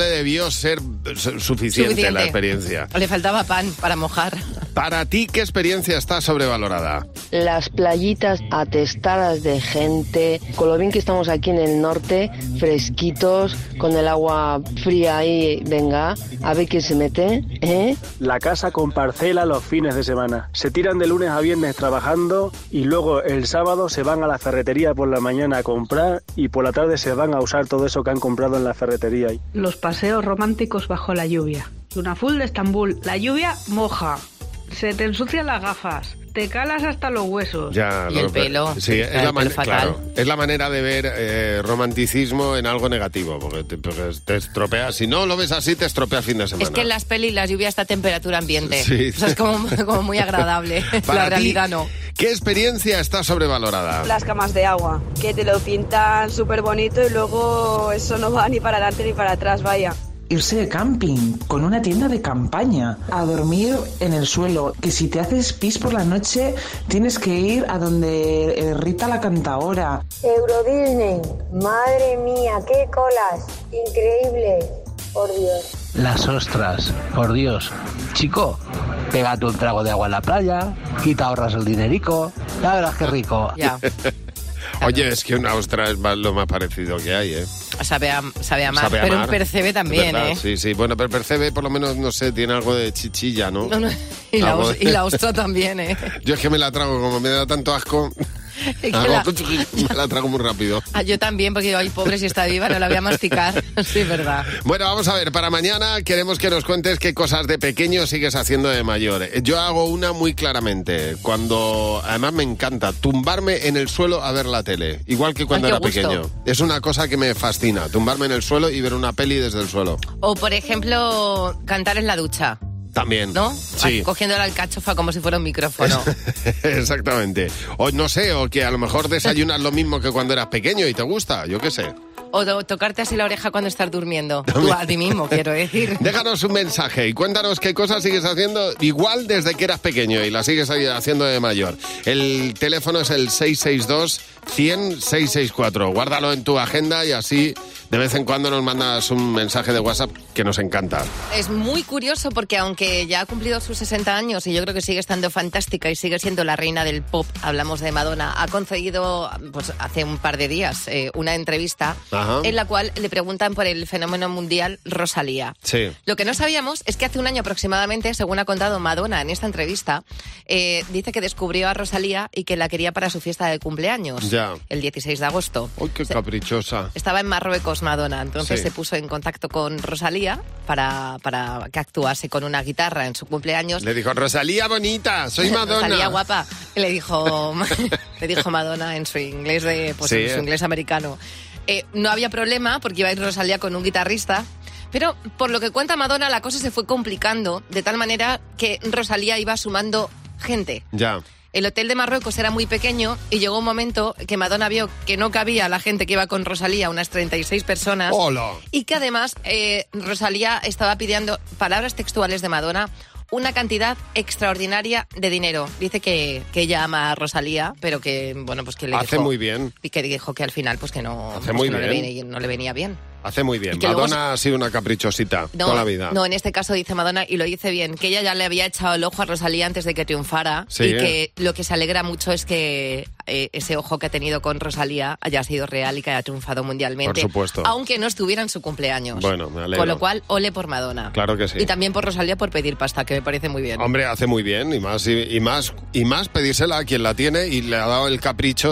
ser suficiente la experiencia. Le faltaba pan para mojar. Para ti, ¿qué experiencia está sobrevalorada? Las playitas atestadas de gente, con lo bien que estamos aquí en el norte, fresquitos, con el agua fría ahí, venga, a ver quién se mete, ¿eh? La casa con parcela los fines de semana. Se tiran de lunes a viernes trabajando y luego el sábado se van a la ferretería por la mañana a comprar y por la tarde se van a usar todo eso que han comprado en la ferretería. Los paseos románticos bajo la lluvia. Una full de Estambul. La lluvia moja. Se te ensucian las gafas. Te calas hasta los huesos. Ya, y el pelo. Sí, es la manera de ver romanticismo en algo negativo, porque te estropeas. Si no lo ves así, te estropeas fin de semana. Es que en las pelis la lluvia está a temperatura ambiente. Sí. O sea, es como muy agradable. Para la realidad ti, no. ¿Qué experiencia está sobrevalorada? Las camas de agua, que te lo pintan súper bonito y luego eso no va ni para adelante ni para atrás, vaya. Irse de camping, con una tienda de campaña, a dormir en el suelo, que si te haces pis por la noche tienes que ir a donde Rita la cantaora. Euro Disney, madre mía, qué colas, increíble, por Dios. Las ostras, por Dios. Chico, pégate un trago de agua en la playa, quita ahorras el dinerico, ya verás qué rico. Ya. Oye, es que una ostra es lo más parecido que hay, ¿eh? Sabe a mar, Sabe a pero mar, un percebe también, ¿verdad? ¿eh? Sí. Bueno, pero el percebe por lo menos, no sé, tiene algo de chichilla, ¿no? No, y la ostra también, ¿eh? Yo es que me la trago, como me da tanto asco... me la trago muy rápido. Yo también, porque digo, ay, pobre, si está viva, no la voy a masticar. Sí, verdad. Bueno, vamos a ver, para mañana queremos que nos cuentes qué cosas de pequeño sigues haciendo de mayor. Yo hago una muy claramente, además me encanta, tumbarme en el suelo a ver la tele, igual que cuando era pequeño. Es una cosa que me fascina, tumbarme en el suelo y ver una peli desde el suelo. O, por ejemplo, cantar en la ducha. También. ¿No? Sí. Cogiendo la alcachofa como si fuera un micrófono. Exactamente. O no sé, o que a lo mejor desayunas lo mismo que cuando eras pequeño y te gusta, yo qué sé. O tocarte así la oreja cuando estás durmiendo. Tú a ti mismo, quiero decir. Déjanos un mensaje y cuéntanos qué cosas sigues haciendo igual desde que eras pequeño y las sigues haciendo de mayor. El teléfono es el 662-100-664. Guárdalo en tu agenda y así de vez en cuando nos mandas un mensaje de WhatsApp que nos encanta. Es muy curioso porque aunque ya ha cumplido sus 60 años y yo creo que sigue estando fantástica y sigue siendo la reina del pop, hablamos de Madonna, ha concedido pues hace un par de días una entrevista en la cual le preguntan por el fenómeno mundial Rosalía. Sí. Lo que no sabíamos es que hace un año aproximadamente, según ha contado Madonna en esta entrevista, dice que descubrió a Rosalía y que la quería para su fiesta de cumpleaños, el 16 de agosto. ¡Uy, qué caprichosa! Estaba en Marruecos Madonna, entonces Sí. se puso en contacto con Rosalía para que actuase con una guitarra en su cumpleaños. Le dijo, Rosalía bonita, soy Madonna. Rosalía guapa. Y le dijo Madonna en su inglés en su inglés americano. No había problema porque iba a ir Rosalía con un guitarrista, pero por lo que cuenta Madonna la cosa se fue complicando de tal manera que Rosalía iba sumando gente. Ya. El hotel de Marruecos era muy pequeño y llegó un momento que Madonna vio que no cabía la gente que iba con Rosalía, unas 36 personas. ¡Hola! Y que además Rosalía estaba pidiendo, palabras textuales de Madonna, una cantidad extraordinaria de dinero. Dice que ella ama a Rosalía, pero que, bueno, pues que le Hace dijo... muy bien. Y que dijo que al final, pues que no, Hace muy no, bien. no le venía bien. Hace muy bien. Y que Madonna luego- ha sido una caprichosita toda la vida. No, en este caso dice Madonna, y lo dice bien, que ella ya le había echado el ojo a Rosalía antes de que triunfara, Sí, y que lo que se alegra mucho es que ese ojo que ha tenido con Rosalía haya sido real y que haya triunfado mundialmente. Por supuesto. Aunque no estuviera en su cumpleaños. Bueno, me alegro. Con lo cual, ole por Madonna. Claro que sí. Y también por Rosalía por pedir pasta, que me parece muy bien. Hombre, hace muy bien y más pedírsela a quien la tiene y le ha dado el capricho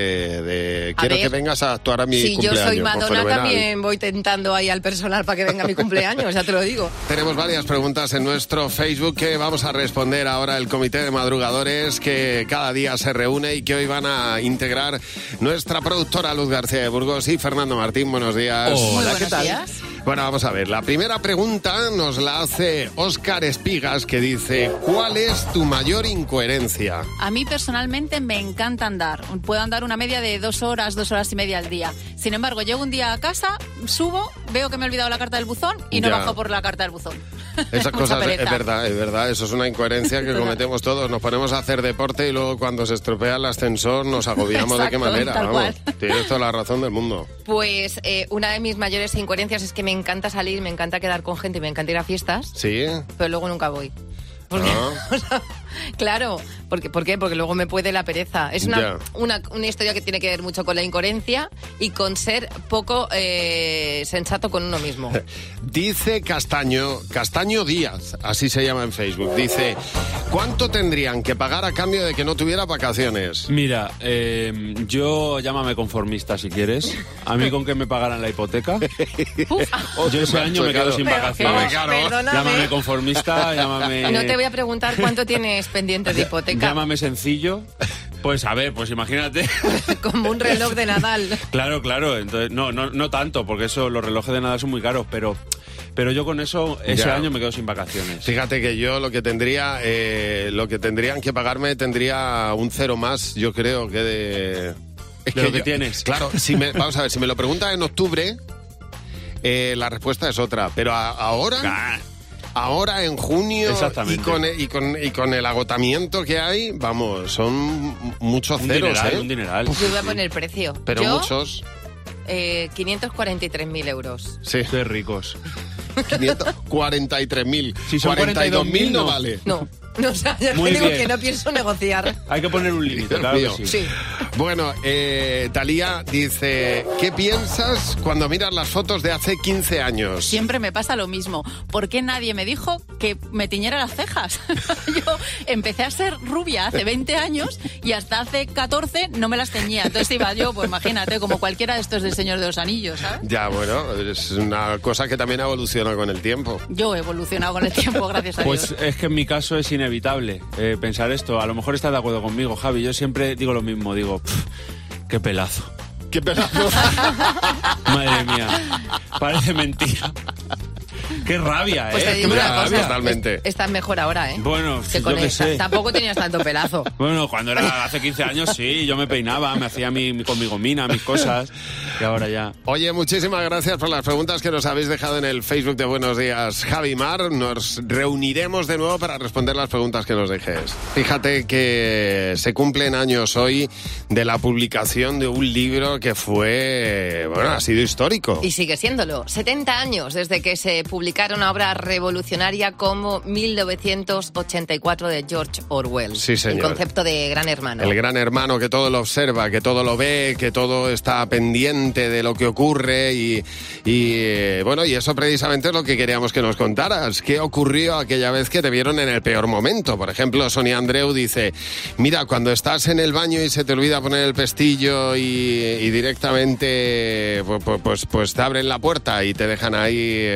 de A quiero ver, que vengas a actuar a mi si cumpleaños. yo soy Pues Madonna, fenomenal. también voy tentando ahí al personal para que venga a mi cumpleaños, ya te lo digo. Tenemos varias preguntas en nuestro Facebook que vamos a responder ahora el comité de madrugadores que cada día se reúne y que hoy van a integrar nuestra productora Luz García de Burgos y Fernando Martín. Buenos días. Hola, ¿qué tal? Bueno, vamos a ver. La primera pregunta nos la hace Óscar Espigas, que dice, ¿cuál es tu mayor incoherencia? A mí personalmente me encanta andar. Puedo andar una media de 2 horas, 2 horas y media al día. Sin embargo, llego un día a casa, subo, veo que me he olvidado la carta del buzón y no Ya. bajo por la carta del buzón. Esas Mucha cosas, pereza. es verdad, eso es una incoherencia que cometemos todos. Nos ponemos a hacer deporte y luego cuando se estropea el ascensor nos agobiamos. ¿De qué Exacto, manera? tal Vamos, tienes toda la razón del mundo. Pues una de mis mayores incoherencias es que me encanta salir, me encanta quedar con gente y me encanta ir a fiestas, ¿Sí? pero luego nunca voy. Porque, o sea, claro, ¿por qué? Porque luego me puede la pereza. Es Ya. una historia que tiene que ver mucho con la incoherencia y con ser poco sensato con uno mismo. Dice Castaño Díaz, así se llama en Facebook, dice, ¿cuánto tendrían que pagar a cambio de que no tuviera vacaciones? Mira, yo llámame conformista si quieres. A mí con que me pagaran la hipoteca. Yo ese año me quedo sin vacaciones. Perdóname. Llámame conformista, llámame... No te voy a preguntar cuánto tienes pendiente de hipoteca. Llámame sencillo. Pues a ver, pues imagínate. Como un reloj de Nadal. Claro. Entonces, no tanto, porque eso, los relojes de Nadal son muy caros, pero yo con eso, ese Ya. año me quedo sin vacaciones. Fíjate que yo lo que tendrían que pagarme tendría un cero más, yo creo, que de... De lo que tienes. Claro, vamos a ver, si me lo preguntas en octubre, la respuesta es otra, pero ahora en junio Exactamente. y con el agotamiento que hay, vamos, son muchos ceros, Un dineral. Yo voy a poner precio. Pero Yo, muchos. 543.000 euros. Sí. Qué ricos. 543.000. Si son 42.000 no no. vale. No, o sea, ya Muy te digo bien. que no pienso negociar. Hay que poner un límite, Dios claro mío. que sí. Bueno, Talía dice, ¿qué piensas cuando miras las fotos de hace 15 años? Siempre me pasa lo mismo. ¿Por qué nadie me dijo que me tiñera las cejas? Yo empecé a ser rubia hace 20 años y hasta hace 14 no me las teñía. Entonces iba yo, pues imagínate, como cualquiera de estos del Señor de los Anillos, ¿sabes? Ya, bueno, es una cosa que también evoluciona con el tiempo. Yo he evolucionado con el tiempo, gracias a Dios. Pues es que en mi caso es inevitable pensar esto. A lo mejor estás de acuerdo conmigo, Javi. Yo siempre digo lo mismo, digo, qué pelazo. ¿Qué pelazo? Madre mía, parece mentira. ¡Qué rabia, pues te digo ¡Qué una cosa, totalmente! Estás mejor ahora, ¿eh? Bueno, que yo qué sé. Tampoco tenías tanto pelazo. Bueno, cuando era hace 15 años, sí, yo me peinaba, me hacía con mi gomina, mis cosas, y ahora ya. Oye, muchísimas gracias por las preguntas que nos habéis dejado en el Facebook de Buenos Días, Javi y Mar. Nos reuniremos de nuevo para responder las preguntas que nos dejes. Fíjate que se cumplen años hoy de la publicación de un libro que fue, bueno, ha sido histórico. Y sigue siéndolo. 70 años desde que se publicara una obra revolucionaria como 1984 de George Orwell. Sí, señor. El concepto de gran hermano. El gran hermano que todo lo observa, que todo lo ve, que todo está pendiente de lo que ocurre y bueno, y eso precisamente es lo que queríamos que nos contaras. ¿Qué ocurrió aquella vez que te vieron en el peor momento? Por ejemplo, Sonia Andreu dice, mira, cuando estás en el baño y se te olvida poner el pestillo y directamente pues te abren la puerta y te dejan ahí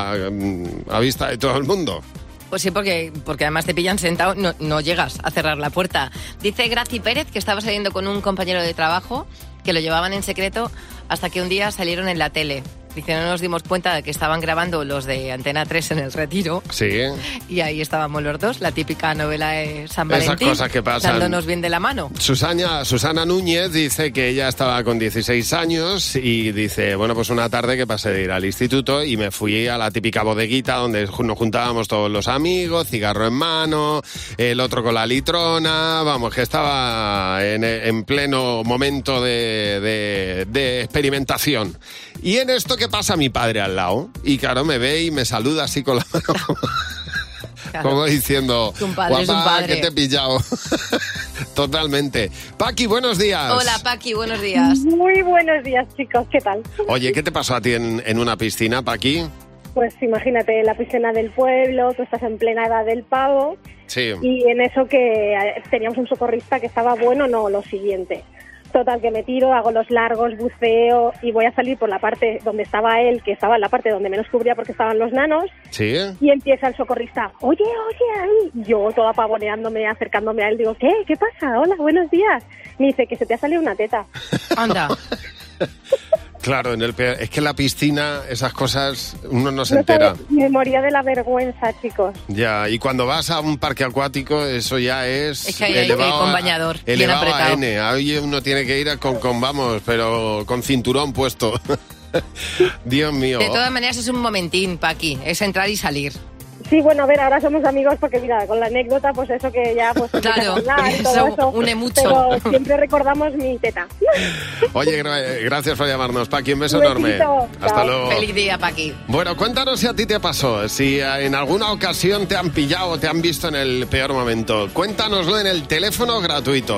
a vista de todo el mundo. Pues sí, porque además te pillan sentado, no llegas a cerrar la puerta. Dice Graci Pérez que estaba saliendo con un compañero de trabajo que lo llevaban en secreto hasta que un día salieron en la tele. Dice, no nos dimos cuenta de que estaban grabando los de Antena 3 en el Retiro. Sí. Y ahí estábamos los dos, la típica novela de San Valentín. Esas cosas que pasan. Dándonos bien de la mano. Susana Núñez dice que ella estaba con 16 años y dice, bueno, pues una tarde que pasé de ir al instituto y me fui a la típica bodeguita donde nos juntábamos todos los amigos, cigarro en mano, el otro con la litrona, vamos, que estaba en pleno momento de experimentación. Y en esto que pasa mi padre al lado, y claro, me ve y me saluda así con la mano, claro. Como diciendo, guapa, que te he pillado. Totalmente. Paqui, buenos días. Hola, Paqui, buenos días. Muy buenos días, chicos, ¿qué tal? Oye, ¿qué te pasó a ti en una piscina, Paqui? Pues imagínate, la piscina del pueblo, tú estás en plena edad del pavo. Sí. Y en eso que teníamos un socorrista que estaba bueno, no, lo siguiente. Total, que me tiro, hago los largos, buceo y voy a salir por la parte donde estaba él, que estaba en la parte donde menos cubría porque estaban los nanos. Sí. Y empieza el socorrista, oye, ahí. Yo toda pavoneándome, acercándome a él, digo, ¿qué pasa? Hola, buenos días. Me dice que se te ha salido una teta. Anda. Claro, es que en la piscina esas cosas uno no se entera. Me moría de la vergüenza, chicos. Ya, y cuando vas a un parque acuático, eso ya es que hay elevado con bañador, elevado bien apretado. A N. Ahí uno tiene que ir pero con cinturón puesto. Dios mío. De todas maneras es un momentín, Paqui, es entrar y salir. Sí, bueno, a ver, ahora somos amigos porque, mira, con la anécdota, pues eso que ya, pues... Claro, y todo eso une mucho. Pero siempre recordamos mi teta. Oye, gracias por llamarnos, Paqui, un beso enorme. Hasta luego. Feliz día, Paqui. Bueno, cuéntanos si a ti te pasó, si en alguna ocasión te han pillado o te han visto en el peor momento. Cuéntanoslo en el teléfono gratuito,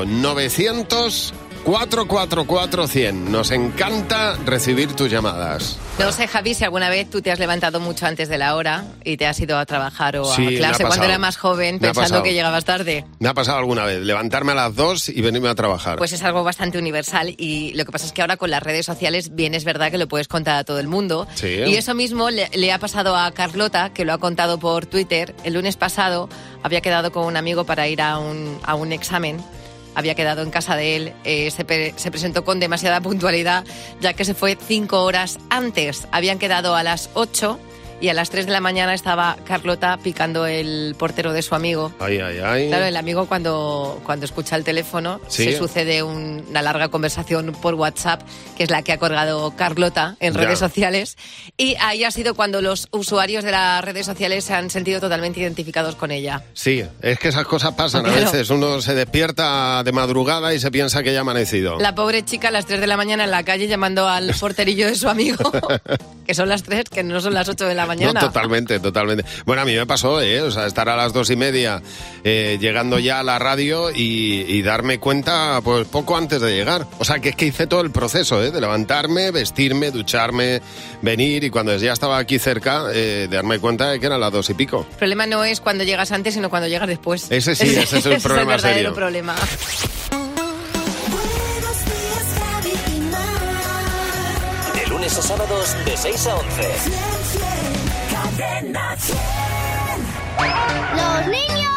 900-444-100. Nos encanta recibir tus llamadas. No sé, Javi, si alguna vez tú te has levantado mucho antes de la hora y te has ido a trabajar o sí, a clase cuando era más joven pensando que llegabas tarde. Me ha pasado alguna vez, levantarme a las 2 y venirme a trabajar. Pues es algo bastante universal y lo que pasa es que ahora con las redes sociales bien es verdad que lo puedes contar a todo el mundo. Sí. Y eso mismo le ha pasado a Carlota, que lo ha contado por Twitter. El lunes pasado había quedado con un amigo para ir a un examen. Había quedado en casa de él, se presentó con demasiada puntualidad, ya que se fue 5 horas antes. Habían quedado a las 8 y a las 3 de la mañana estaba Carlota picando el portero de su amigo. Ay. Claro, el amigo cuando escucha el teléfono, ¿sí? Se sucede una larga conversación por WhatsApp, que es la que ha colgado Carlota en redes sociales. Y ahí ha sido cuando los usuarios de las redes sociales se han sentido totalmente identificados con ella. Sí, es que esas cosas pasan a veces. Uno se despierta de madrugada y se piensa que ya ha amanecido. La pobre chica a las 3 de la mañana en la calle llamando al porterillo de su amigo, que son las 3, que no son las 8 de la mañana. No, totalmente. Bueno, a mí me pasó, o sea, estar a las 2:30 llegando ya a la radio y darme cuenta pues poco antes de llegar. O sea, que es que hice todo el proceso, de levantarme, vestirme, ducharme, venir, y cuando ya estaba aquí cerca, de darme cuenta de que eran las 2 y pico. El problema no es cuando llegas antes, sino cuando llegas después. Ese es el problema es el verdadero serio. problema. De lunes a sábados de 6 a 11. ¡Los niños!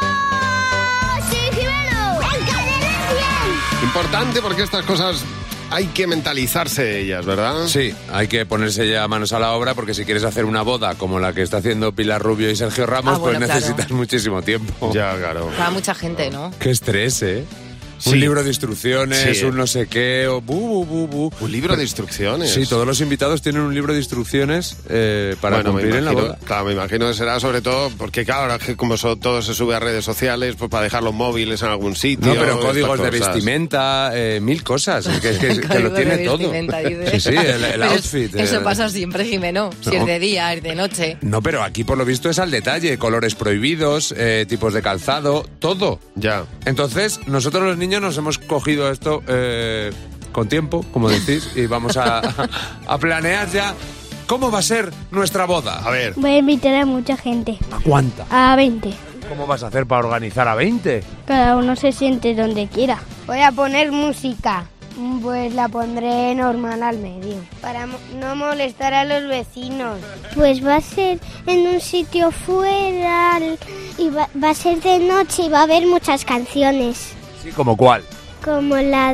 ¡Sí, Jimeno! ¡En Cadena 100! Importante, porque estas cosas hay que mentalizarse de ellas, ¿verdad? Sí, hay que ponerse ya manos a la obra, porque si quieres hacer una boda como la que está haciendo Pilar Rubio y Sergio Ramos, bueno, pues claro. necesitas muchísimo tiempo. Ya, claro. Para mucha gente, ¿no? Qué estrés, ¿eh? Sí. Un libro de instrucciones, Sí. un no sé qué, o Un libro de instrucciones. Sí, todos los invitados tienen un libro de instrucciones para cumplir en la boda. Claro, me imagino que será sobre todo porque, claro, ahora que como todo se sube a redes sociales, pues para dejar los móviles en algún sitio. No, pero códigos de estas cosas. vestimenta, 1000 cosas, que lo tiene todo. Sí, el outfit. Eso pasa siempre, Jimeno. Si es de día, es de noche. No, pero aquí por lo visto es al detalle, colores prohibidos, tipos de calzado, todo. Ya. Entonces, nosotros los niños nos hemos cogido esto con tiempo, como decís, y vamos a planear ya cómo va a ser nuestra boda. A ver. Voy a invitar a mucha gente. ¿A cuánta? A 20. ¿Cómo vas a hacer para organizar a 20? Cada uno se siente donde quiera. Voy a poner música. Pues la pondré normal al medio, para no molestar a los vecinos. Pues va a ser en un sitio fuera y va a ser de noche y va a haber muchas canciones. Sí, ¿como cuál? Como la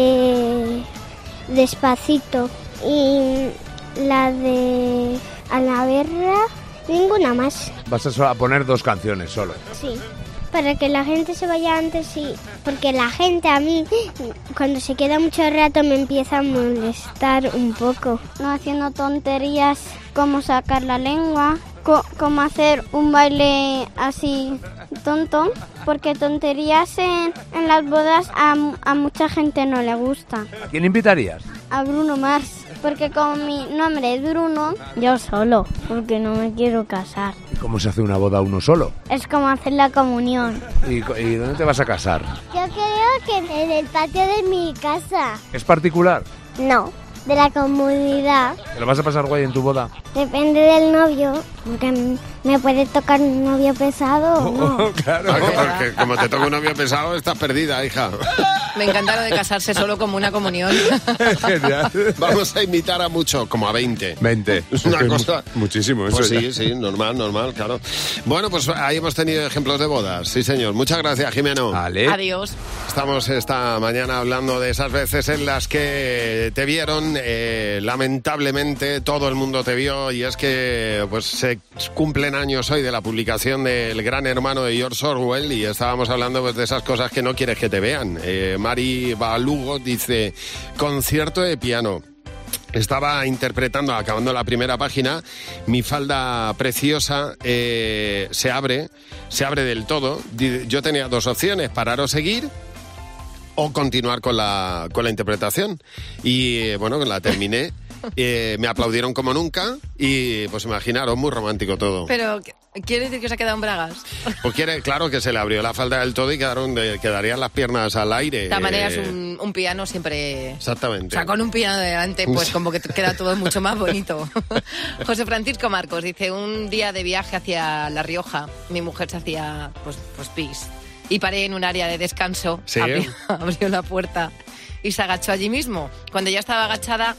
de Despacito y la de A la Guerra, ninguna más. Vas a poner 2 canciones solo. Sí, para que la gente se vaya antes, sí. Porque la gente a mí, cuando se queda mucho rato, me empieza a molestar un poco. No haciendo tonterías como sacar la lengua, como hacer un baile así tonto. Porque tonterías en las bodas a mucha gente no le gusta. ¿A quién invitarías? A Bruno Mars. Porque como mi nombre es Bruno, yo solo, porque no me quiero casar. ¿Y cómo se hace una boda uno solo? Es como hacer la comunión. ¿Y dónde te vas a casar? Yo creo que en el patio de mi casa. ¿Es particular? No, de la comunidad. ¿Te lo vas a pasar guay en tu boda? Depende del novio, porque me puede tocar un novio pesado o no. Claro, porque como te toca un novio pesado, estás perdida, hija. Me encanta lo de casarse solo como una comunión. Genial. Vamos a invitar a muchos, como a 20. 20. Es una cosa... Muchísimo, eso Pues ya. sí, normal, claro. Bueno, pues ahí hemos tenido ejemplos de bodas. Sí, señor. Muchas gracias, Jimeno. Vale. Adiós. Estamos esta mañana hablando de esas veces en las que te vieron. Lamentablemente todo el mundo te vio, y es que pues se cumplen años hoy de la publicación del Gran Hermano de George Orwell, y estábamos hablando pues de esas cosas que no quieres que te vean. Mari Balugo dice: concierto de piano. Estaba interpretando, acabando la primera página, mi falda preciosa se abre del todo. Yo tenía 2 opciones: parar o seguir, o continuar con la interpretación. Y bueno, la terminé. Me aplaudieron como nunca y pues imaginaros, muy romántico todo. Pero, ¿quiere decir que se ha quedado en bragas? Pues claro que se le abrió la falda del todo y quedarían las piernas al aire. De todas maneras, un piano siempre... Exactamente. O sea, con un piano delante, pues como que queda todo mucho más bonito. José Francisco Marcos dice: un día de viaje hacia La Rioja, mi mujer se hacía pues pis. Y paré en un área de descanso, ¿Sí? abrió la puerta y se agachó allí mismo. Cuando ya estaba agachada,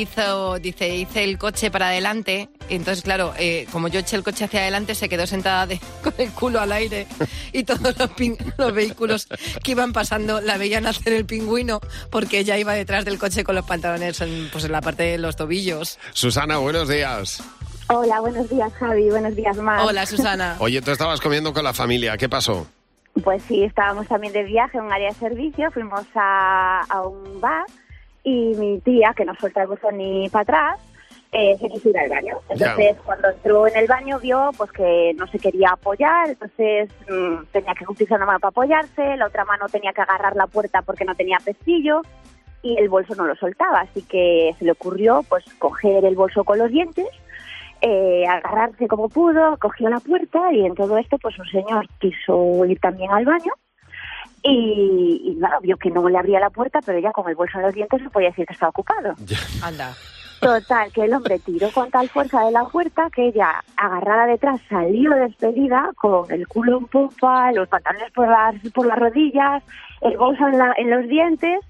hice el coche para adelante. Y entonces, claro, como yo eché el coche hacia adelante, se quedó sentada con el culo al aire, y todos los vehículos que iban pasando la veían hacer el pingüino, porque ella iba detrás del coche con los pantalones en la parte de los tobillos. Susana, buenos días. Hola, buenos días, Javi. Buenos días, Mar. Hola, Susana. Oye, tú estabas comiendo con la familia. ¿Qué pasó? Pues sí, estábamos también de viaje en un área de servicio. Fuimos a un bar y mi tía, que no suelta el buzón ni para atrás, se quiso ir al baño. Entonces, cuando entró en el baño, vio pues que no se quería apoyar. Entonces, tenía que utilizar una mano para apoyarse. La otra mano tenía que agarrar la puerta porque no tenía pestillo. Y el bolso no lo soltaba. Así que se le ocurrió pues coger el bolso con los dientes, agarrarse como pudo, cogió la puerta y en todo esto pues un señor quiso ir también al baño y claro, vio que no le abría la puerta, pero ya con el bolso en los dientes se podía decir que estaba ocupado. Anda. Total, que el hombre tiró con tal fuerza de la puerta que ella, agarrada detrás, salió despedida con el culo en pompa, los pantalones por las rodillas, el bolso en los dientes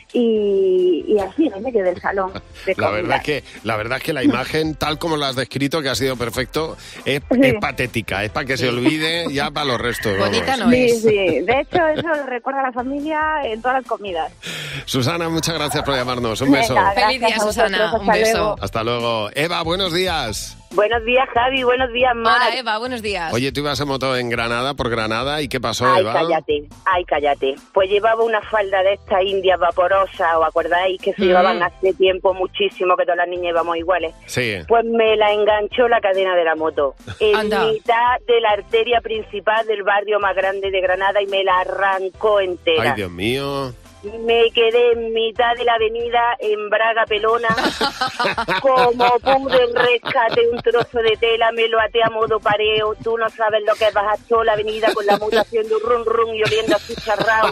y así en medio del salón de La comida. verdad es que la imagen, tal como la has descrito, que ha sido perfecto, es patética. Es para que se olvide ya para los restos. Bonita vamos. no es. Sí, de hecho eso le recuerda a la familia en todas las comidas. Susana, muchas gracias por llamarnos. Un beso. Venga, Feliz día, gracias a Susana. vosotros, Un hasta beso. luego. Hasta luego. Eva, buenos días. Buenos días, Javi. Buenos días, Mar. Hola, Eva, buenos días. Oye, tú ibas en moto en Granada, por Granada, ¿y qué pasó, Ay, Eva? cállate. Pues llevaba una falda de estas indias vaporosas, ¿os acordáis? Que se llevaban hace tiempo muchísimo, que todas las niñas íbamos iguales. Sí. Pues me la enganchó la cadena de la moto en Anda. mitad de la arteria principal del barrio más grande de Granada y me la arrancó entera. Ay, Dios mío. Me quedé en mitad de la avenida en braga pelona, como pude rescate un trozo de tela, me lo até a modo pareo, tú no sabes lo que es bajar toda la avenida con la moto haciendo run run y oliendo a chicharrao,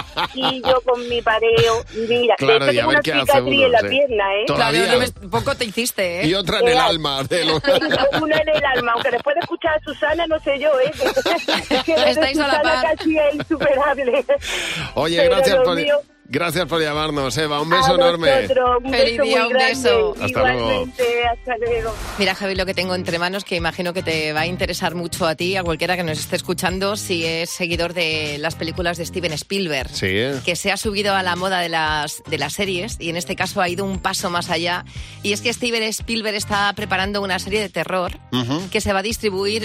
y yo con mi pareo, mira, Claro, de y a hecho tengo ver una qué hace cicatriz uno, en la sí. pierna, Todavía. Claro, poco te hiciste, ¿eh? Y otra en el alma. Una en el alma, aunque después de escuchar a Susana, no sé yo, que Estáis a la Susana par. casi es insuperable. Oye, Pero gracias lo por... mío- Gracias por llamarnos, Eva. Un A beso enorme. vosotros, un Feliz beso día, muy un grande. beso. Hasta luego. Igualmente, hasta luego. Mira, Javi, lo que tengo entre manos, que imagino que te va a interesar mucho a ti, a cualquiera que nos esté escuchando, si es seguidor de las películas de Steven Spielberg. Sí. Que se ha subido a la moda de las series y en este caso ha ido un paso más allá. Y es que Steven Spielberg está preparando una serie de terror que se va a distribuir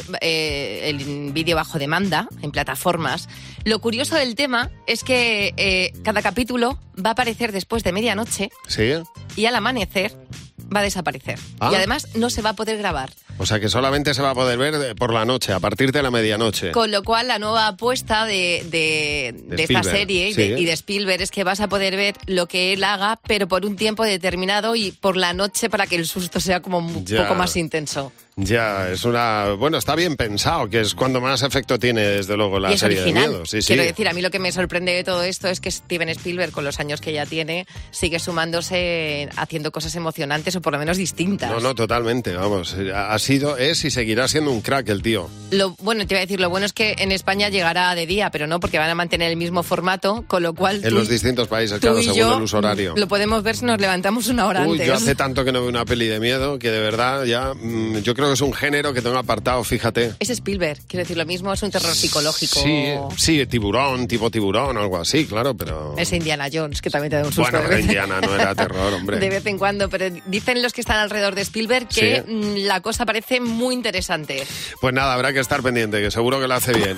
en vídeo bajo demanda, en plataformas. Lo curioso del tema es que cada capítulo va a aparecer después de medianoche Sí. y al amanecer va a desaparecer. Ah. Y además no se va a poder grabar. O sea que solamente se va a poder ver por la noche, a partir de la medianoche. Con lo cual, la nueva apuesta de esta Spielberg, serie sí. y de Spielberg es que vas a poder ver lo que él haga, pero por un tiempo determinado y por la noche para que el susto sea como un Ya. poco más intenso. Ya, es una... Bueno, está bien pensado, que es cuando más efecto tiene, desde luego, la Y es serie original. de miedo. Sí, sí. Quiero decir, a mí lo que me sorprende de todo esto es que Steven Spielberg, con los años que ya tiene, sigue sumándose, haciendo cosas emocionantes o por lo menos distintas. No, totalmente, vamos. Ha sido, es y seguirá siendo un crack el tío. Bueno, te iba a decir, lo bueno es que en España llegará de día, pero no, porque van a mantener el mismo formato, con lo cual En los distintos países, claro, y según yo el uso horario. lo podemos ver si nos levantamos una hora Uy, antes. yo hace tanto que no veo una peli de miedo que de verdad ya... yo creo que es un género que tengo apartado, fíjate. Es Spielberg, quiero decir, lo mismo es un terror psicológico. Sí, tiburón, tipo tiburón o algo así, claro, pero... Es Indiana Jones, que también te da un susto. Bueno, de pero vez- Indiana no era terror, hombre. De vez en cuando, pero dicen los que están alrededor de Spielberg que Sí. la cosa parece muy interesante. Pues nada, habrá que estar pendiente, que seguro que lo hace bien.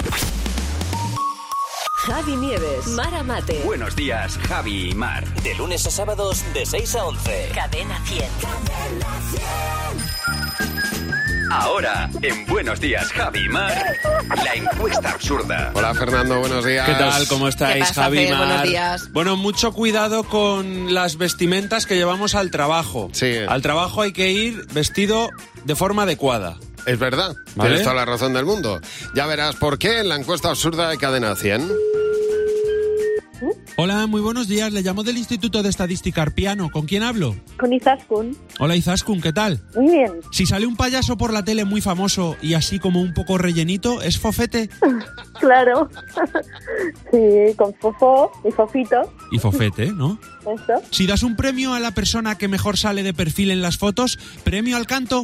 Javi Nieves, Mara Mate. Buenos días, Javi y Mar. De lunes a sábados, de 6 a 11. Cadena 100. Ahora, en Buenos días, Javi y Mar, la encuesta absurda. Hola, Fernando, buenos días. ¿Qué tal? ¿Cómo estáis, ¿Qué pasa, Javi, Fer? Mar? Buenos días. Bueno, mucho cuidado con las vestimentas que llevamos al trabajo. Sí. Al trabajo hay que ir vestido de forma adecuada. Es verdad, ¿Vale? tienes toda la razón del mundo. Ya verás por qué en la encuesta absurda de Cadena 100. Hola, muy buenos días. Le llamo del Instituto de Estadística Arpiano. ¿Con quién hablo? Con Izaskun. Hola, Izaskun, ¿qué tal? Muy bien. Si sale un payaso por la tele muy famoso y así como un poco rellenito, ¿es fofete? Claro. Sí, con Fofo y Fofito. Y fofete, ¿no? Eso. Si das un premio a la persona que mejor sale de perfil en las fotos, ¿premio al canto?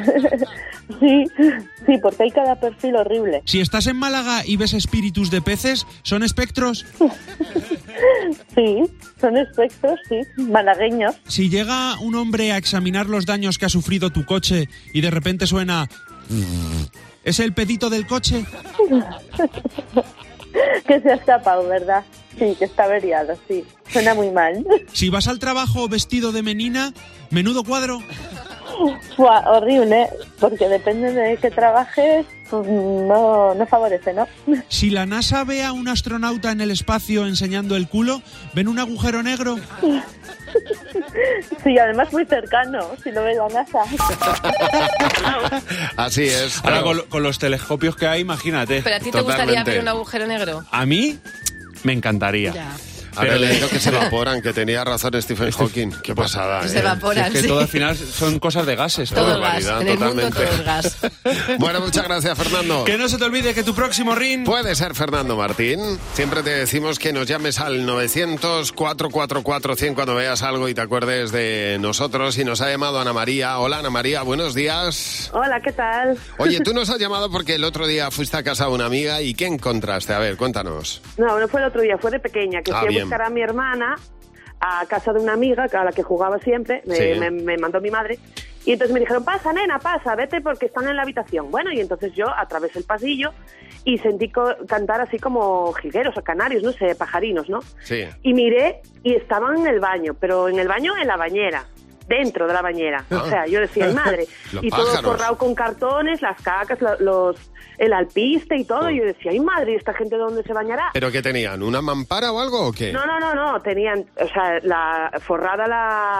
Sí, porque hay cada perfil horrible. Si estás en Málaga y ves espíritus de peces, ¿son espectros? Sí, son espectros, sí, malagueños. Si llega un hombre a examinar los daños que ha sufrido tu coche y de repente suena... ¿Es el pedito del coche? Que se ha escapado, ¿verdad? Sí, que está averiado, sí. Suena muy mal. Si vas al trabajo vestido de menina, menudo cuadro. Fua, horrible. porque depende de que trabajes, pues no favorece, ¿no? Si la NASA ve a un astronauta en el espacio enseñando el culo, ¿ven un agujero negro? Sí, además muy cercano, si lo ve la NASA. Así es. Ahora con los telescopios que hay, imagínate. ¿Pero a ti te gustaría ver un agujero negro? A mí me encantaría. Ya. Ahora he leído que se evaporan, que tenía razón Stephen Hawking. Qué pasada, Se evaporan, es que sí. todo al final son cosas de gases. Todo es gas, en el mundo todo es gas. Bueno, muchas gracias, Fernando. Que no se te olvide que tu próximo ring puede ser Fernando Martín. Siempre te decimos que nos llames al 900-444-100 cuando veas algo y te acuerdes de nosotros. Y nos ha llamado Ana María. Hola, Ana María, buenos días. Hola, ¿qué tal? Oye, tú nos has llamado porque el otro día fuiste a casa de una amiga y ¿qué encontraste? A ver, cuéntanos. No fue el otro día, fue de pequeña, que fui a buscar a mi hermana a casa de una amiga a la que jugaba siempre, me mandó mi madre, y entonces me dijeron, pasa, nena, pasa, vete porque están en la habitación. Bueno, y entonces yo atravesé el pasillo y sentí cantar así como jilgueros o canarios, no sé, pajarinos, ¿no? Sí. Y miré y estaban en el baño, pero en el baño en la bañera. Dentro de la bañera. O sea, yo decía, madre. Y todo forrado con cartones, las cacas, el alpiste y todo. Y yo decía, ay, madre, ¿y esta gente dónde se bañará? ¿Pero qué tenían? ¿Una mampara o algo o qué? No. Tenían, o sea, forrada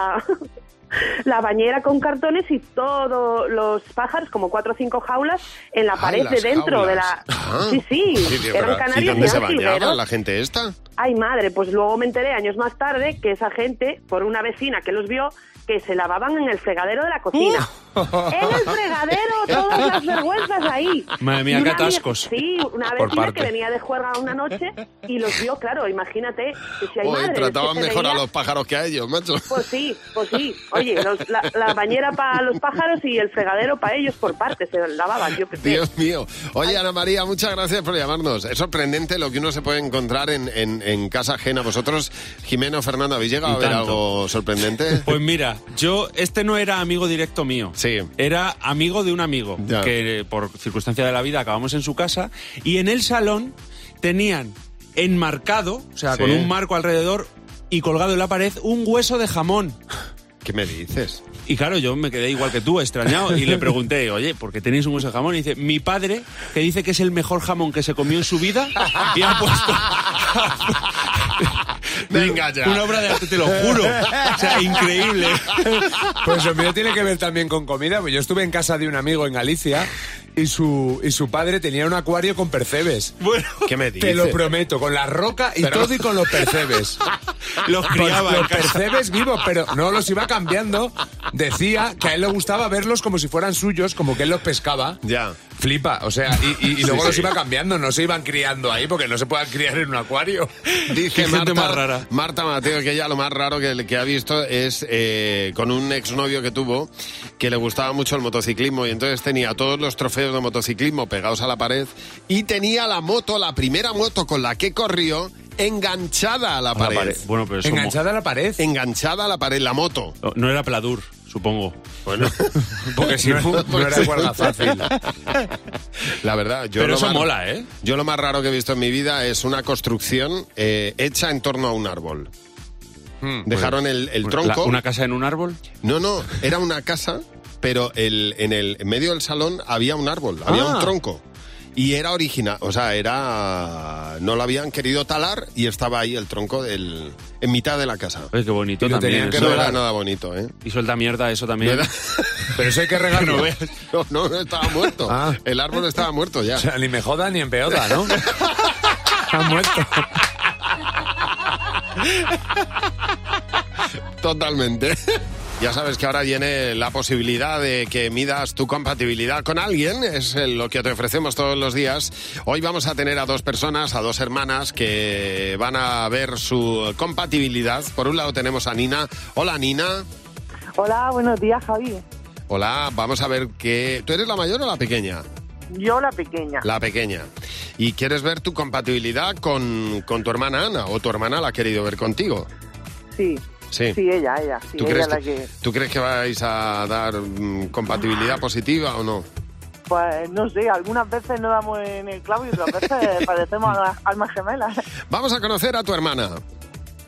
la bañera con cartones y todos los pájaros, como 4 o 5 jaulas, en la pared de dentro de la... Sí, eran canarios. ¿Y dónde se bañaba la gente esta? Ay, madre, pues luego me enteré años más tarde que esa gente, por una vecina que los vio, que se lavaban en el fregadero de la cocina. En el fregadero, todas las vergüenzas ahí. Madre mía, qué atascos. Sí, una vecina que venía de juerga una noche y los vio, claro, imagínate. Que si hay madres trataban que mejor a los pájaros que a ellos, macho. Pues sí. Oye, la bañera para los pájaros y el fregadero para ellos por partes, se lavaban, yo qué sé. Dios mío. Oye, Ana María, muchas gracias por llamarnos. Es sorprendente lo que uno se puede encontrar en casa ajena. ¿Vosotros, Jimeno, Fernando, habéis llegado a ver algo sorprendente? Pues mira, este no era amigo directo mío. Sí. Era amigo de un amigo, que por circunstancia de la vida acabamos en su casa, y en el salón tenían enmarcado, o sea, con un marco alrededor y colgado en la pared, un hueso de jamón. ¿Qué me dices? Y claro, yo me quedé igual que tú, extrañado, y le pregunté, oye, ¿por qué tenéis un hueso de jamón? Y dice, mi padre, que dice que es el mejor jamón que se comió en su vida, y ha puesto... Venga ya. Una obra de arte, te lo juro. O sea, increíble. Pues lo mío tiene que ver también con comida. Pues yo estuve en casa de un amigo en Galicia y su padre tenía un acuario con percebes. Bueno, ¿qué me dices? Te lo prometo, con la roca y todo y con los percebes. Los criaba. Los percebes vivos, pero no los iba cambiando. Decía que a él le gustaba verlos como si fueran suyos, como que él los pescaba. Ya. Flipa, o sea, y luego los iba cambiando, no se iban criando ahí porque no se puedan criar en un acuario. Dice gente más rara. Marta Mateo que ella lo más raro que ha visto es con un exnovio que tuvo que le gustaba mucho el motociclismo y entonces tenía todos los trofeos de motociclismo pegados a la pared y tenía la primera moto con la que corrió enganchada a la pared. Bueno, pero eso ¿Enganchada a la pared? Enganchada a la pared, la moto. No era pladur, supongo. Bueno, porque si no era cuerda fácil. La verdad, pero eso mola, ¿eh? Yo lo más raro que he visto en mi vida es una construcción hecha en torno a un árbol. Dejaron el tronco. ¿Una casa en un árbol? No, era una casa, pero en medio del salón había un árbol, había un tronco. Y era original, o sea, no lo habían querido talar y estaba ahí el tronco en mitad de la casa. Oye, qué bonito y también. No era nada bonito, ¿eh? Y suelta mierda eso también. Pero eso hay que regarlo. No, estaba muerto. El árbol estaba muerto ya. O sea, ni me joda ni empeora, ¿no? Está muerto. Totalmente. Ya sabes que ahora viene la posibilidad de que midas tu compatibilidad con alguien, es lo que te ofrecemos todos los días. Hoy vamos a tener a 2 personas, a 2 hermanas que van a ver su compatibilidad. Por un lado tenemos a Nina. Hola, Nina. Hola, buenos días, Javi. Hola, vamos a ver que... ¿Tú eres la mayor o la pequeña? Yo la pequeña. La pequeña. ¿Y quieres ver tu compatibilidad con tu hermana Ana o tu hermana la ha querido ver contigo? Sí. Sí, ella. Sí, ¿Tú crees que vais a dar compatibilidad positiva o no? Pues no sé, algunas veces no damos en el clavo y otras veces parecemos almas gemelas. Vamos a conocer a tu hermana.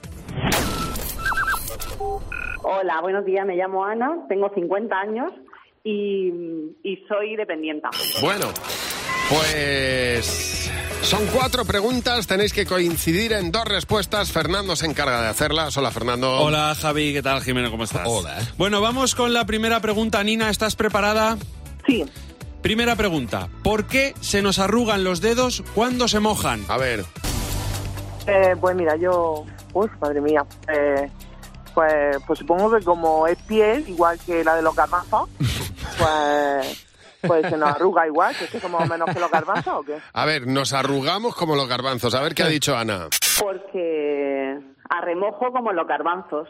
Hola, buenos días, me llamo Ana, tengo 50 años y soy dependienta. Bueno, pues son 4 preguntas, tenéis que coincidir en 2 respuestas. Fernando se encarga de hacerlas. Hola, Fernando. Hola, Javi, ¿qué tal, Jimeno? ¿Cómo estás? Hola. Bueno, vamos con la primera pregunta. Nina, ¿estás preparada? Sí. Primera pregunta. ¿Por qué se nos arrugan los dedos cuando se mojan? A ver. Pues mira, yo... madre mía. Pues supongo que como es piel, igual que la de los garbanzos, pues se nos arruga igual, que es que somos menos que los garbanzos, ¿o qué? A ver, nos arrugamos como los garbanzos. A ver qué ha dicho Ana. Porque a remojo como los garbanzos.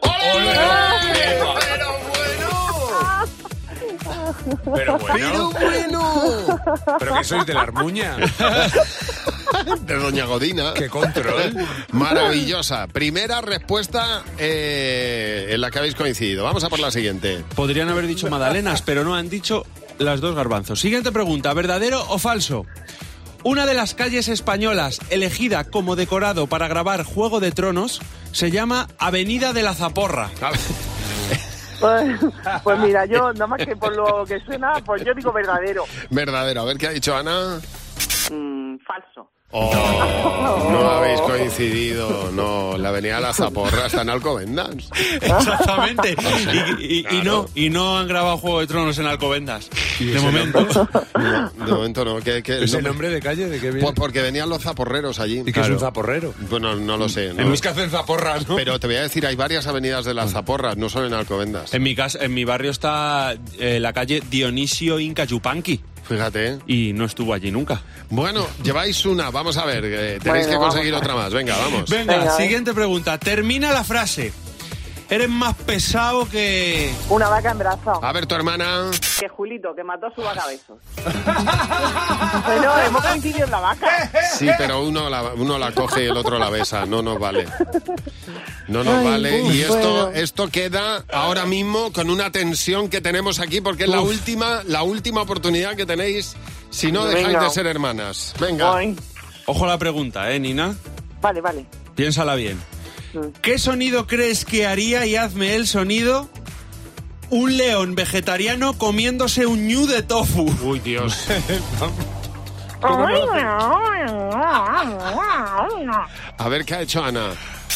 Pero bueno. ¿Pero que sois de la Armuña? De Doña Godina. ¡Qué control! Maravillosa. Primera respuesta en la que habéis coincidido. Vamos a por la siguiente. Podrían haber dicho magdalenas, pero no han dicho las 2 garbanzos. Siguiente pregunta. ¿Verdadero o falso? Una de las calles españolas elegida como decorado para grabar Juego de Tronos se llama Avenida de la Zaporra. Pues mira, yo nada más que por lo que suena, pues yo digo verdadero. Verdadero. A ver qué ha dicho Ana. Falso. No habéis coincidido. No, la Avenida de la Zaporra está en Alcobendas. Exactamente. Y no han grabado Juego de Tronos en Alcobendas. De momento. No, de momento no. ¿Es el nombre de calle? ¿De qué viene? Pues porque venían los zaporreros allí. ¿Y qué es un zaporrero? Bueno, no lo sé. En los que hacen zaporras, ¿no? Pero te voy a decir, hay varias avenidas de las zaporras, no solo en Alcobendas. En mi barrio está la calle Dionisio Inca Yupanqui. Fíjate. Y no estuvo allí nunca. Bueno, lleváis una. Vamos a ver, tenéis que conseguir otra más. Venga, vamos. Venga, siguiente pregunta. Termina la frase. Eres más pesado que... Una vaca embarazada. A ver, tu hermana. Que Julito, que mató a su vaca besos. Bueno, hemos coincidido en la vaca. Sí, pero uno la coge y el otro la besa. No nos vale. No nos vale. Y esto queda ahora mismo con una tensión que tenemos aquí porque es la última oportunidad que tenéis si no dejáis de ser hermanas. Venga. Ojo a la pregunta, Nina? Vale. Piénsala bien. ¿Qué sonido crees que haría, y hazme el sonido, un león vegetariano comiéndose un ñu de tofu? Uy, Dios. A ver qué ha hecho Ana.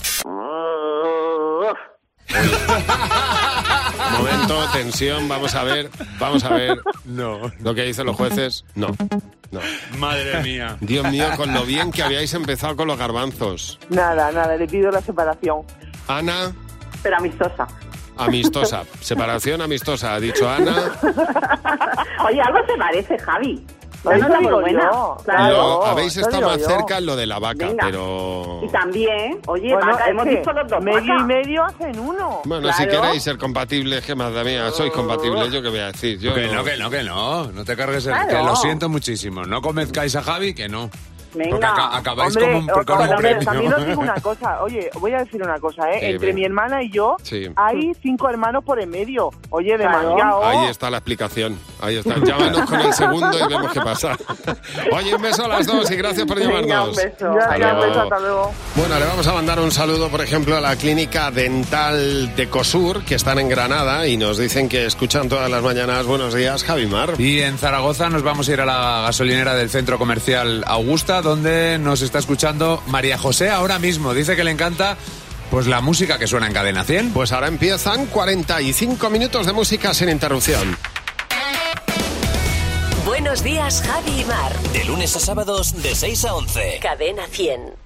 Momento, tensión, vamos a ver. No. Lo que dicen los jueces, no. Madre mía. Dios mío, con lo bien que habíais empezado con los garbanzos. Nada, le pido la separación. Ana. Pero amistosa. Amistosa. Separación amistosa, ha dicho Ana. Oye, algo se parece, Javi. Eso digo yo. Claro, habéis estado más cerca en lo de la vaca, venga. Pero... Y también, oye, vaca, hemos visto los dos medio vacas. y medio hacen uno. Bueno, claro. Si queréis ser compatibles, que madre mía, sois compatibles, ¿yo qué voy a decir? Que no. No te cargues claro. que lo siento muchísimo. No convenzcáis a Javi, que no. Venga. Porque acabáis Hombre, como un premio. también os digo una cosa. Oye, voy a decir una cosa, Sí, entre venga. mi hermana y yo hay 5 hermanos por en medio. Oye, demasiado. Ahí está la explicación. Ahí está. Llámanos con el segundo y vemos qué pasa. Oye, un beso a las dos y gracias por llamarnos. Venga, un beso. Hasta luego. Bueno, le vamos a mandar un saludo, por ejemplo, a la clínica dental de Cosur, que están en Granada y nos dicen que escuchan todas las mañanas. Buenos días, Javi Mar. Y en Zaragoza nos vamos a ir a la gasolinera del Centro Comercial Augusta, donde nos está escuchando María José ahora mismo. Dice que le encanta pues la música que suena en Cadena 100. Pues ahora empiezan 45 minutos de música sin interrupción. Buenos días, Javi y Mar. De lunes a sábados de 6 a 11. Cadena 100.